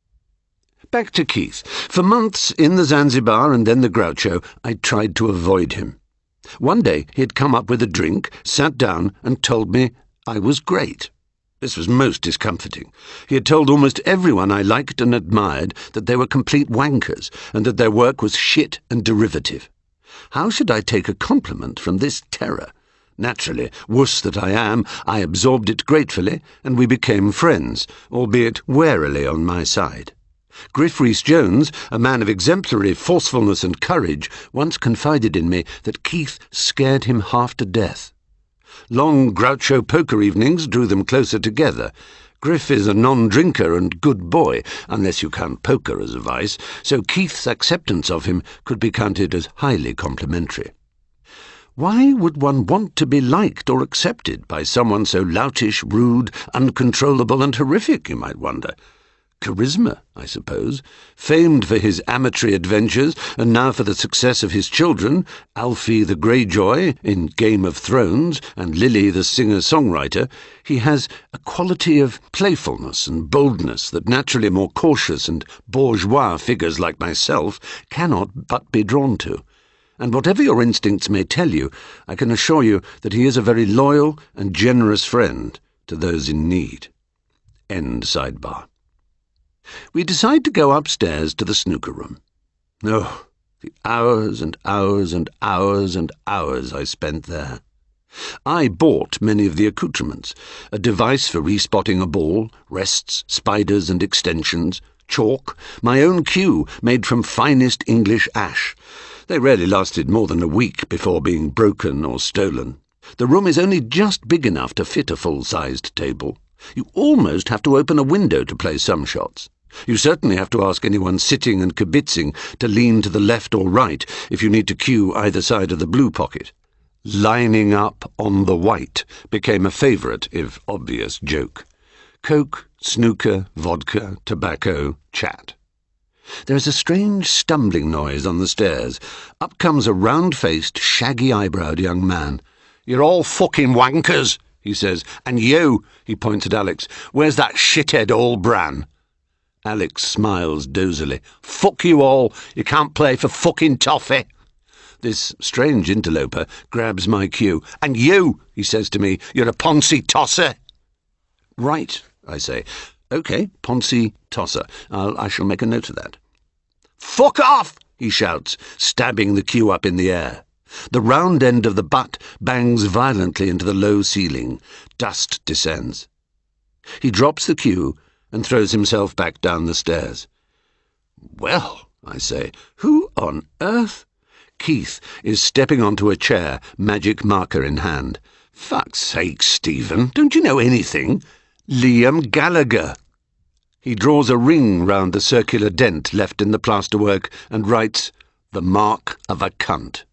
Back to Keith. For months, in the Zanzibar and then the Groucho, I tried to avoid him. One day he had come up with a drink, sat down, and told me I was great. This was most discomforting. He had told almost everyone I liked and admired that they were complete wankers, and that their work was shit and derivative. How should I take a compliment from this terror? Naturally, wuss that I am, I absorbed it gratefully, and we became friends, albeit warily on my side. Griff Rhys-Jones, a man of exemplary forcefulness and courage, once confided in me that Keith scared him half to death. Long Groucho poker evenings drew them closer together. Griff is a non-drinker and good boy, unless you count poker as a vice, so Keith's acceptance of him could be counted as highly complimentary. Why would one want to be liked or accepted by someone so loutish, rude, uncontrollable and horrific, you might wonder? Charisma, I suppose, famed for his amatory adventures, and now for the success of his children, Alfie the Greyjoy in Game of Thrones, and Lily the singer-songwriter. He has a quality of playfulness and boldness that naturally more cautious and bourgeois figures like myself cannot but be drawn to. And whatever your instincts may tell you, I can assure you that he is a very loyal and generous friend to those in need. End sidebar. We decide to go upstairs to the snooker room. Oh, the hours and hours and hours and hours I spent there. I bought many of the accoutrements, a device for respotting a ball, rests, spiders and extensions, chalk, my own cue made from finest English ash. They rarely lasted more than a week before being broken or stolen. The room is only just big enough to fit a full-sized table. You almost have to open a window to play some shots. You certainly have to ask anyone sitting and kibitzing to lean to the left or right if you need to cue either side of the blue pocket. Lining up on the white became a favourite, if obvious, joke. Coke, snooker, vodka, tobacco, chat. There is a strange stumbling noise on the stairs. Up comes a round-faced, shaggy-eyebrowed young man. "You're all fucking wankers," he says. "And you," he points at Alex, "where's that shithead All-Bran?" Alex smiles dozily. "Fuck you all. You can't play for fucking toffee." This strange interloper grabs my cue. "And you," he says to me, "you're a Ponzi tosser." "Right," I say. "OK, Ponzi tosser. I shall make a note of that." "Fuck off!" he shouts, stabbing the cue up in the air. The round end of the butt bangs violently into the low ceiling. Dust descends. He drops the cue and throws himself back down the stairs. "Well," I say, "who on earth?" Keith is stepping onto a chair, magic marker in hand. "Fuck's sake, Stephen, don't you know anything? Liam Gallagher." He draws a ring round the circular dent left in the plasterwork and writes, "The mark of a cunt."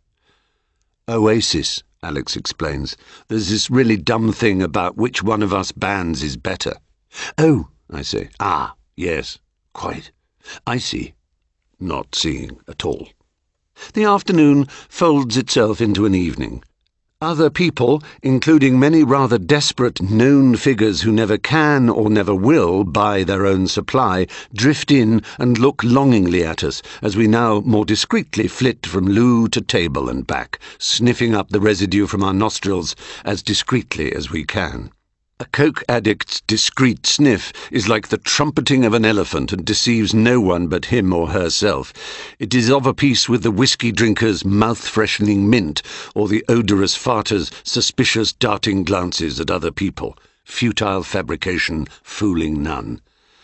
"Oasis," Alex explains. "There's this really dumb thing about which one of us bands is better." "Oh," I say. "Ah, yes, quite. I see." Not seeing at all. The afternoon folds itself into an evening. Other people, including many rather desperate known figures who never can or never will buy their own supply, drift in and look longingly at us as we now more discreetly flit from loo to table and back, sniffing up the residue from our nostrils as discreetly as we can. A coke addict's discreet sniff is like the trumpeting of an elephant and deceives no one but him or herself. It is of a piece with the whiskey drinker's mouth-freshening mint or the odorous farter's suspicious darting glances at other people. Futile fabrication, fooling none.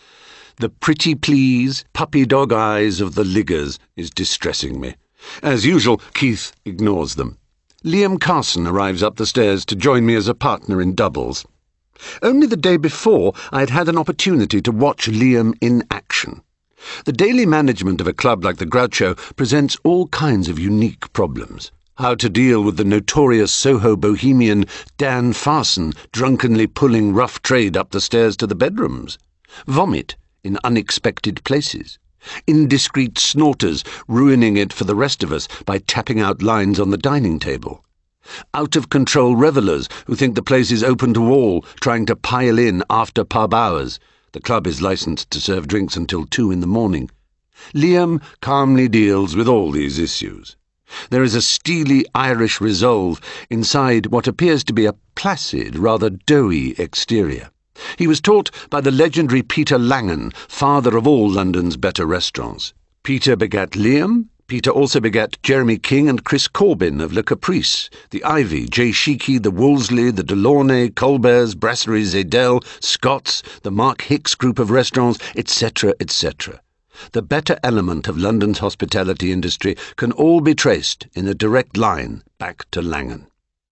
The pretty please, puppy dog eyes of the liggers is distressing me. As usual, Keith ignores them. Liam Carson arrives up the stairs to join me as a partner in doubles. Only the day before I had had an opportunity to watch Liam in action. The daily management of a club like the Groucho presents all kinds of unique problems. How to deal with the notorious Soho bohemian Dan Farson drunkenly pulling rough trade up the stairs to the bedrooms. Vomit in unexpected places. Indiscreet snorters ruining it for the rest of us by tapping out lines on the dining table. Out-of-control revellers who think the place is open to all, trying to pile in after pub hours. The club is licensed to serve drinks until 2 in the morning. Liam calmly deals with all these issues. There is a steely Irish resolve inside what appears to be a placid, rather doughy exterior. He was taught by the legendary Peter Langan, father of all London's better restaurants. Peter begat Liam. Peter also begat Jeremy King and Chris Corbin of Le Caprice, the Ivy, Jay Sheeky, the Wolseley, the Delaunay, Colbert's, Brasserie Zedel, Scott's, the Mark Hicks group of restaurants, etc., etc. The better element of London's hospitality industry can all be traced in a direct line back to Langan.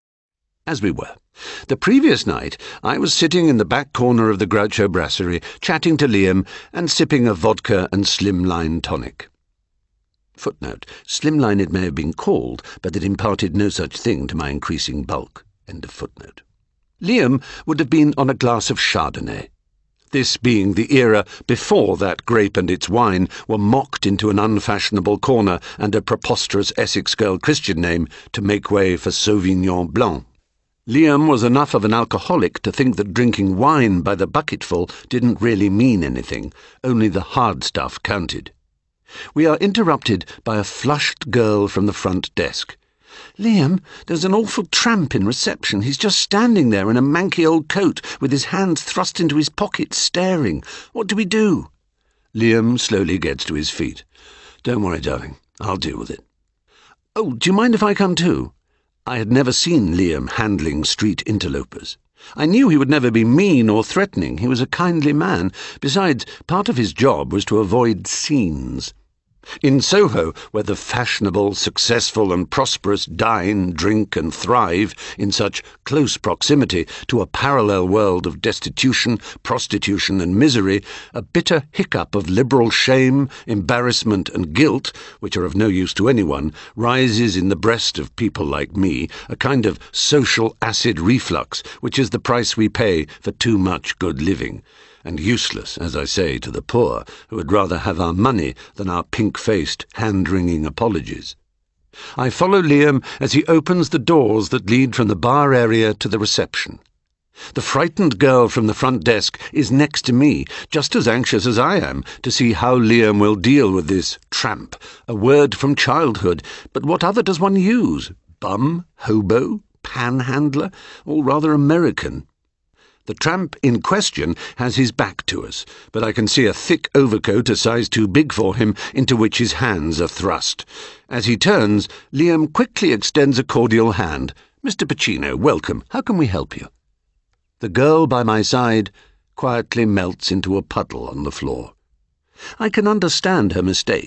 As we were. The previous night, I was sitting in the back corner of the Groucho Brasserie, chatting to Liam and sipping a vodka and slimline tonic. Footnote. Slimline it may have been called, but it imparted no such thing to my increasing bulk. End of footnote. Liam would have been on a glass of Chardonnay. This being the era before that grape and its wine were mocked into an unfashionable corner and a preposterous Essex girl Christian name to make way for Sauvignon Blanc. Liam was enough of an alcoholic to think that drinking wine by the bucketful didn't really mean anything, only the hard stuff counted. We are interrupted by a flushed girl from the front desk. "Liam, there's an awful tramp in reception. He's just standing there in a manky old coat with his hands thrust into his pockets, staring. What do we do?" Liam slowly gets to his feet. "Don't worry, darling. I'll deal with it." "Oh, do you mind if I come too?" I had never seen Liam handling street interlopers. I knew he would never be mean or threatening. He was a kindly man. Besides, part of his job was to avoid scenes. In Soho, where the fashionable, successful and prosperous dine, drink and thrive in such close proximity to a parallel world of destitution, prostitution and misery, a bitter hiccup of liberal shame, embarrassment and guilt, which are of no use to anyone, rises in the breast of people like me, a kind of social acid reflux, which is the price we pay for too much good living. And useless, as I say, to the poor, who would rather have our money than our pink-faced, hand-wringing apologies. I follow Liam as he opens the doors that lead from the bar area to the reception. The frightened girl from the front desk is next to me, just as anxious as I am to see how Liam will deal with this tramp, a word from childhood, but what other does one use? Bum, hobo, panhandler, all rather American. The tramp in question has his back to us, but I can see a thick overcoat a size too big for him into which his hands are thrust. As he turns, Liam quickly extends a cordial hand. "Mr. Pacino, welcome. How can we help you?" The girl by my side quietly melts into a puddle on the floor. I can understand her mistake.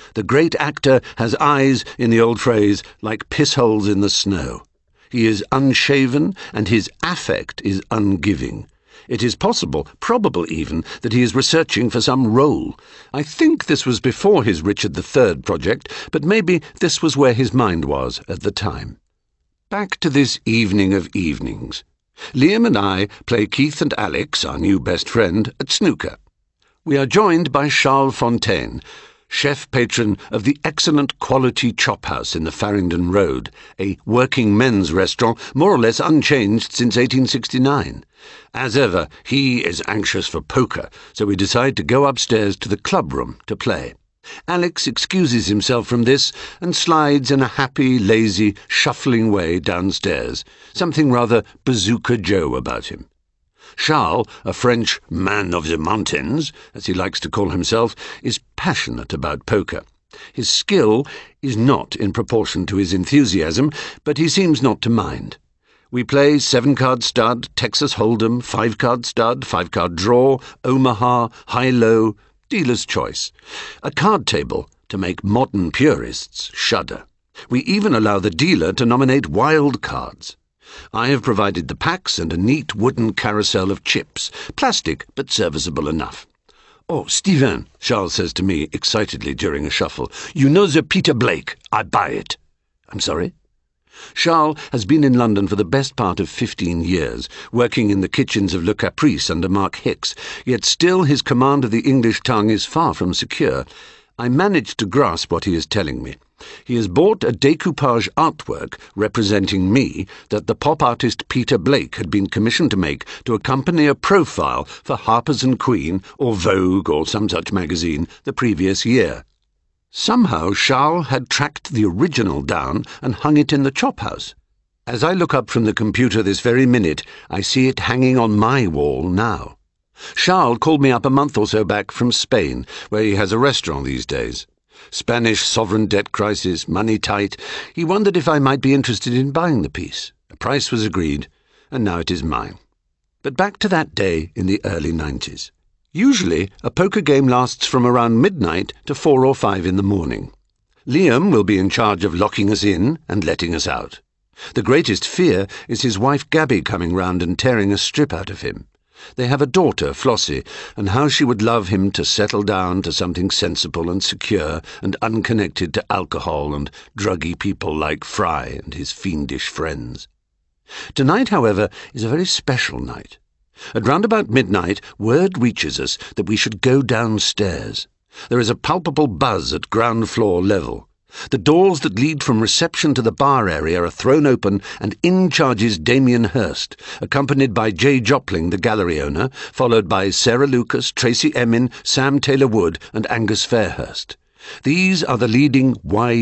The great actor has eyes, in the old phrase, like piss-holes in the snow. He is unshaven, and his affect is ungiving. It is possible, probable even, that he is researching for some role. I think this was before his Richard III project, but maybe this was where his mind was at the time. Back to this evening of evenings. Liam and I play Keith and Alex, our new best friend, at snooker. We are joined by Charles Fontaine, chef patron of the excellent Quality Chop House in the Farringdon Road, a working men's restaurant more or less unchanged since 1869. As ever, he is anxious for poker, so we decide to go upstairs to the club room to play. Alex excuses himself from this and slides in a happy, lazy, shuffling way downstairs, something rather Bazooka Joe about him. Charles, a French man of the mountains, as he likes to call himself, is passionate about poker. His skill is not in proportion to his enthusiasm, but he seems not to mind. We play 7-card stud, Texas Hold'em, 5-card stud, 5-card draw, Omaha, high-low, dealer's choice. A card table to make modern purists shudder. We even allow the dealer to nominate wild cards. I have provided the packs and a neat wooden carousel of chips, plastic but serviceable enough. "Oh, Stephen," Charles says to me excitedly during a shuffle, "you know the Peter Blake. I buy it." "I'm sorry?" Charles has been in London for the best part of 15 years, working in the kitchens of Le Caprice under Mark Hicks, yet still his command of the English tongue is far from secure. I manage to grasp what he is telling me. He has bought a decoupage artwork representing me that the pop artist Peter Blake had been commissioned to make to accompany a profile for Harper's and Queen or Vogue or some such magazine the previous year. Somehow Charles had tracked the original down and hung it in the chop house. As I look up from the computer this very minute, I see it hanging on my wall now. Charles called me up a month or so back from Spain, where he has a restaurant these days. Spanish sovereign debt crisis, money tight. He wondered if I might be interested in buying the piece. A price was agreed, and now it is mine. But back to that day in the early 90s. Usually, a poker game lasts from around midnight to 4 or 5 in the morning. Liam will be in charge of locking us in and letting us out. The greatest fear is his wife Gabby coming round and tearing a strip out of him. They have a daughter, Flossie, and how she would love him to settle down to something sensible and secure and unconnected to alcohol and druggy people like Fry and his fiendish friends. Tonight, however, is a very special night. At round about midnight, word reaches us that we should go downstairs. There is a palpable buzz at ground floor level. The doors that lead from reception to the bar area are thrown open, and in charges Damien Hirst, accompanied by Jay Jopling, the gallery owner, followed by Sarah Lucas, Tracy Emin, Sam Taylor-Wood, and Angus Fairhurst. These are the leading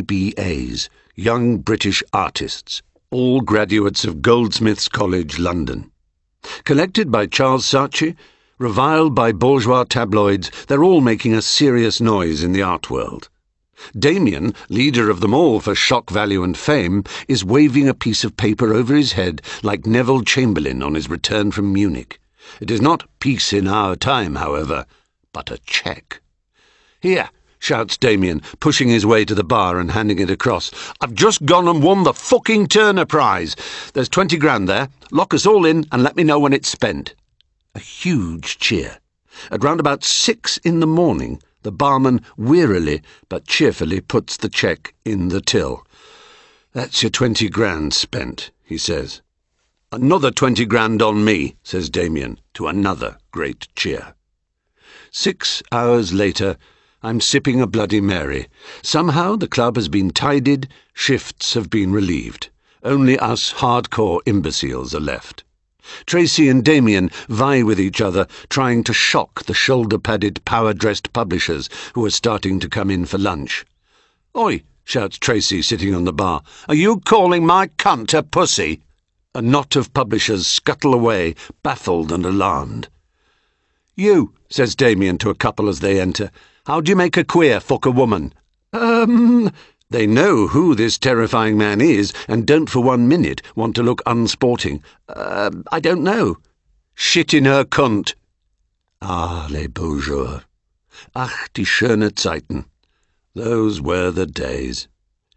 YBAs, Young British Artists, all graduates of Goldsmiths College, London. Collected by Charles Saatchi, reviled by bourgeois tabloids, they're all making a serious noise in the art world. Damien, leader of them all for shock value and fame, is waving a piece of paper over his head like Neville Chamberlain on his return from Munich. It is not peace in our time, however, but a cheque. "Here," shouts Damien, pushing his way to the bar and handing it across. "I've just gone and won the fucking Turner Prize. There's 20 grand there. Lock us all in and let me know when it's spent." A huge cheer. At round about 6 in the morning, the barman wearily but cheerfully puts the cheque in the till. "That's your 20 grand spent," he says. "Another 20 grand on me," says Damien, to another great cheer. 6 hours later, I'm sipping a Bloody Mary. Somehow the club has been tidied, shifts have been relieved. Only us hardcore imbeciles are left. Tracy and Damien vie with each other, trying to shock the shoulder-padded, power-dressed publishers who are starting to come in for lunch. "Oi," shouts Tracy, sitting on the bar, "are you calling my cunt a pussy?" A knot of publishers scuttle away, baffled and alarmed. "You," says Damien to a couple as they enter, "how do you make a queer fuck a woman?" They know who this terrifying man is, and don't for 1 minute want to look unsporting. I don't know." "Shit in her cunt." Ah, les beaux jours. Ach, die schöne Zeiten. Those were the days.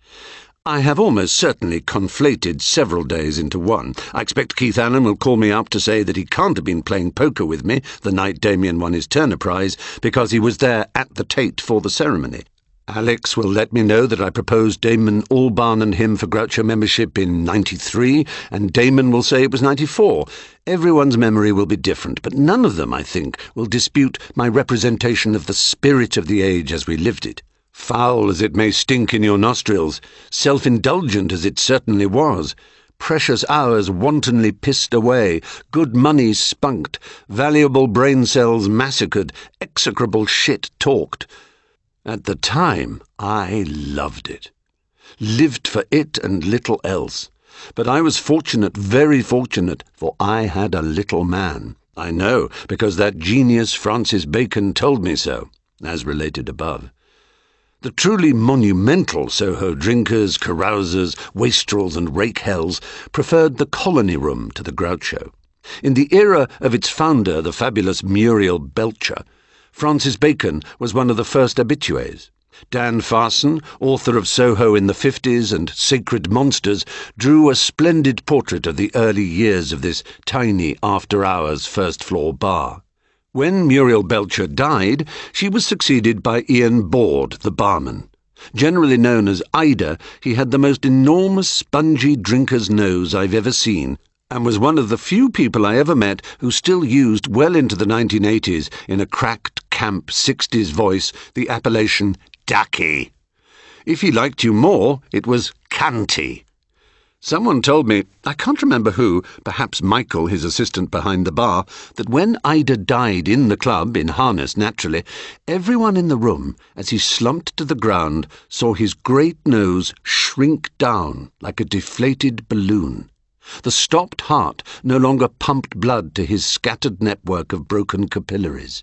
I have almost certainly conflated several days into one. I expect Keith Allen will call me up to say that he can't have been playing poker with me the night Damien won his Turner Prize because he was there at the Tate for the ceremony. Alex will let me know that I proposed Damon Albarn and him for Groucho membership in '93, and Damon will say it was '94. Everyone's memory will be different, but none of them, I think, will dispute my representation of the spirit of the age as we lived it. Foul as it may stink in your nostrils, self-indulgent as it certainly was, precious hours wantonly pissed away, good money spunked, valuable brain cells massacred, execrable shit talked. At the time, I loved it. Lived for it and little else. But I was fortunate, very fortunate, for I had a little man. I know, because that genius Francis Bacon told me so, as related above. The truly monumental Soho drinkers, carousers, wastrels and rake-hells preferred the Colony Room to the Groucho. In the era of its founder, the fabulous Muriel Belcher, Francis Bacon was one of the first habitués. Dan Farson, author of Soho in the 50s and Sacred Monsters, drew a splendid portrait of the early years of this tiny after-hours first-floor bar. When Muriel Belcher died, she was succeeded by Ian Board, the barman. Generally known as Ida, he had the most enormous spongy drinker's nose I've ever seen, and was one of the few people I ever met who still used well into the 1980s, in a cracked, camp 60s voice, the appellation Ducky. If he liked you more, it was Canty. Someone told me, I can't remember who, perhaps Michael, his assistant behind the bar, that when Ida died in the club, in harness naturally, everyone in the room, as he slumped to the ground, saw his great nose shrink down like a deflated balloon. The stopped heart no longer pumped blood to his scattered network of broken capillaries.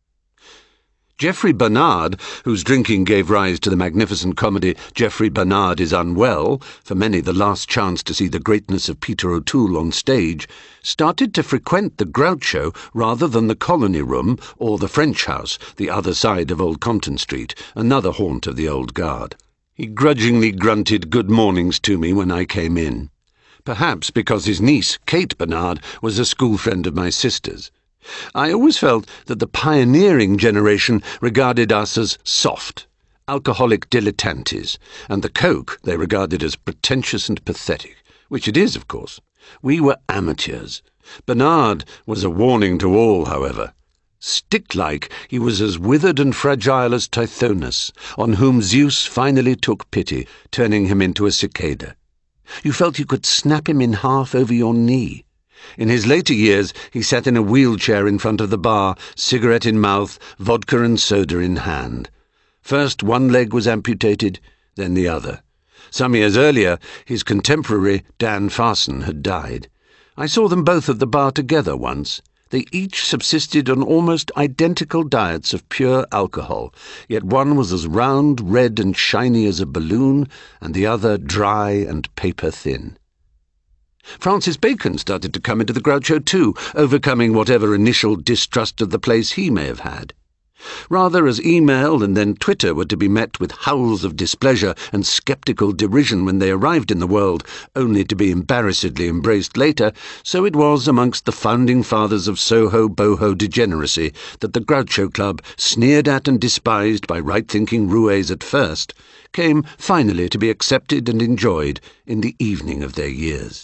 Geoffrey Bernard, whose drinking gave rise to the magnificent comedy Geoffrey Bernard is Unwell, for many the last chance to see the greatness of Peter O'Toole on stage, started to frequent the Groucho rather than the Colony Room or the French House, the other side of Old Compton Street, another haunt of the old guard. He grudgingly grunted good mornings to me when I came in. Perhaps because his niece, Kate Bernard, was a school friend of my sister's. I always felt that the pioneering generation regarded us as soft, alcoholic dilettantes, and the Coke they regarded as pretentious and pathetic, which it is, of course. We were amateurs. Bernard was a warning to all, however. Stick-like, he was as withered and fragile as Tithonus, on whom Zeus finally took pity, turning him into a cicada. You felt you could snap him in half over your knee. In his later years, he sat in a wheelchair in front of the bar, cigarette in mouth, vodka and soda in hand. First one leg was amputated, then the other. Some years earlier, his contemporary, Dan Farson, had died. I saw them both at the bar together once. They each subsisted on almost identical diets of pure alcohol, yet one was as round, red and shiny as a balloon, and the other dry and paper-thin. Francis Bacon started to come into the Groucho too, overcoming whatever initial distrust of the place he may have had. Rather as email and then Twitter were to be met with howls of displeasure and sceptical derision when they arrived in the world, only to be embarrassedly embraced later, so it was amongst the founding fathers of Soho-boho degeneracy that the Groucho Club, sneered at and despised by right-thinking roués at first, came finally to be accepted and enjoyed in the evening of their years.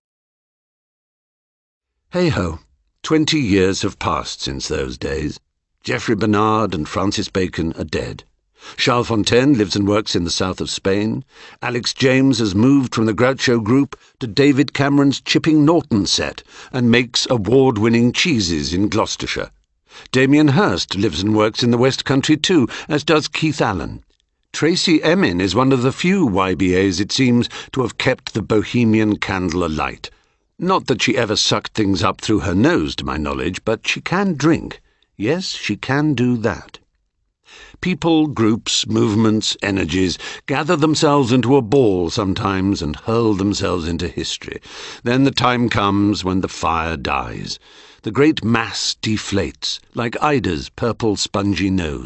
Hey-ho, 20 years have passed since those days. Geoffrey Bernard and Francis Bacon are dead. Charles Fontaine lives and works in the south of Spain. Alex James has moved from the Groucho Group to David Cameron's Chipping Norton set and makes award-winning cheeses in Gloucestershire. Damien Hirst lives and works in the West Country too, as does Keith Allen. Tracy Emin is one of the few YBAs, it seems, to have kept the bohemian candle alight. Not that she ever sucked things up through her nose, to my knowledge, but she can drink. Yes, she can do that. People, groups, movements, energies gather themselves into a ball sometimes and hurl themselves into history. Then the time comes when the fire dies. The great mass deflates, like Ida's purple spongy nose.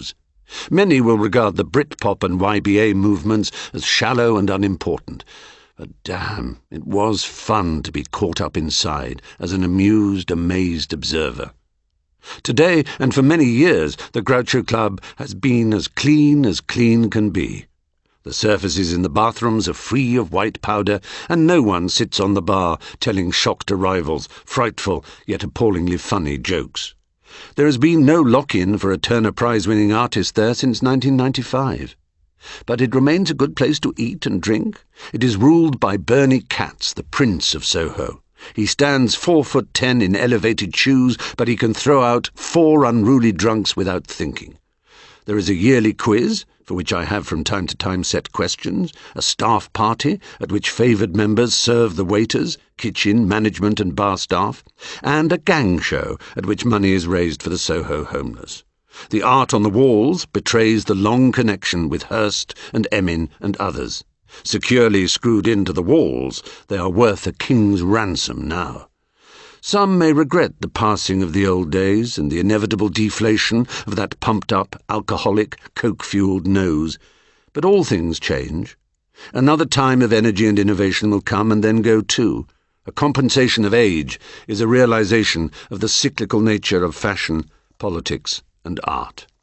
Many will regard the Britpop and YBA movements as shallow and unimportant, but damn, it was fun to be caught up inside as an amused, amazed observer. Today, and for many years, the Groucho Club has been as clean can be. The surfaces in the bathrooms are free of white powder, and no one sits on the bar telling shocked arrivals frightful yet appallingly funny jokes. There has been no lock-in for a Turner Prize-winning artist there since 1995. But it remains a good place to eat and drink. It is ruled by Bernie Katz, the Prince of Soho. He stands 4'10" in elevated shoes, but he can throw out 4 unruly drunks without thinking. There is a yearly quiz, for which I have from time to time set questions, a staff party, at which favoured members serve the waiters, kitchen, management and bar staff, and a gang show, at which money is raised for the Soho homeless. The art on the walls betrays the long connection with Hearst and Emin and others. Securely screwed into the walls, they are worth a king's ransom now. Some may regret the passing of the old days and the inevitable deflation of that pumped-up, alcoholic, coke-fueled nose. But all things change. Another time of energy and innovation will come and then go too. A compensation of age is a realization of the cyclical nature of fashion, politics, and art.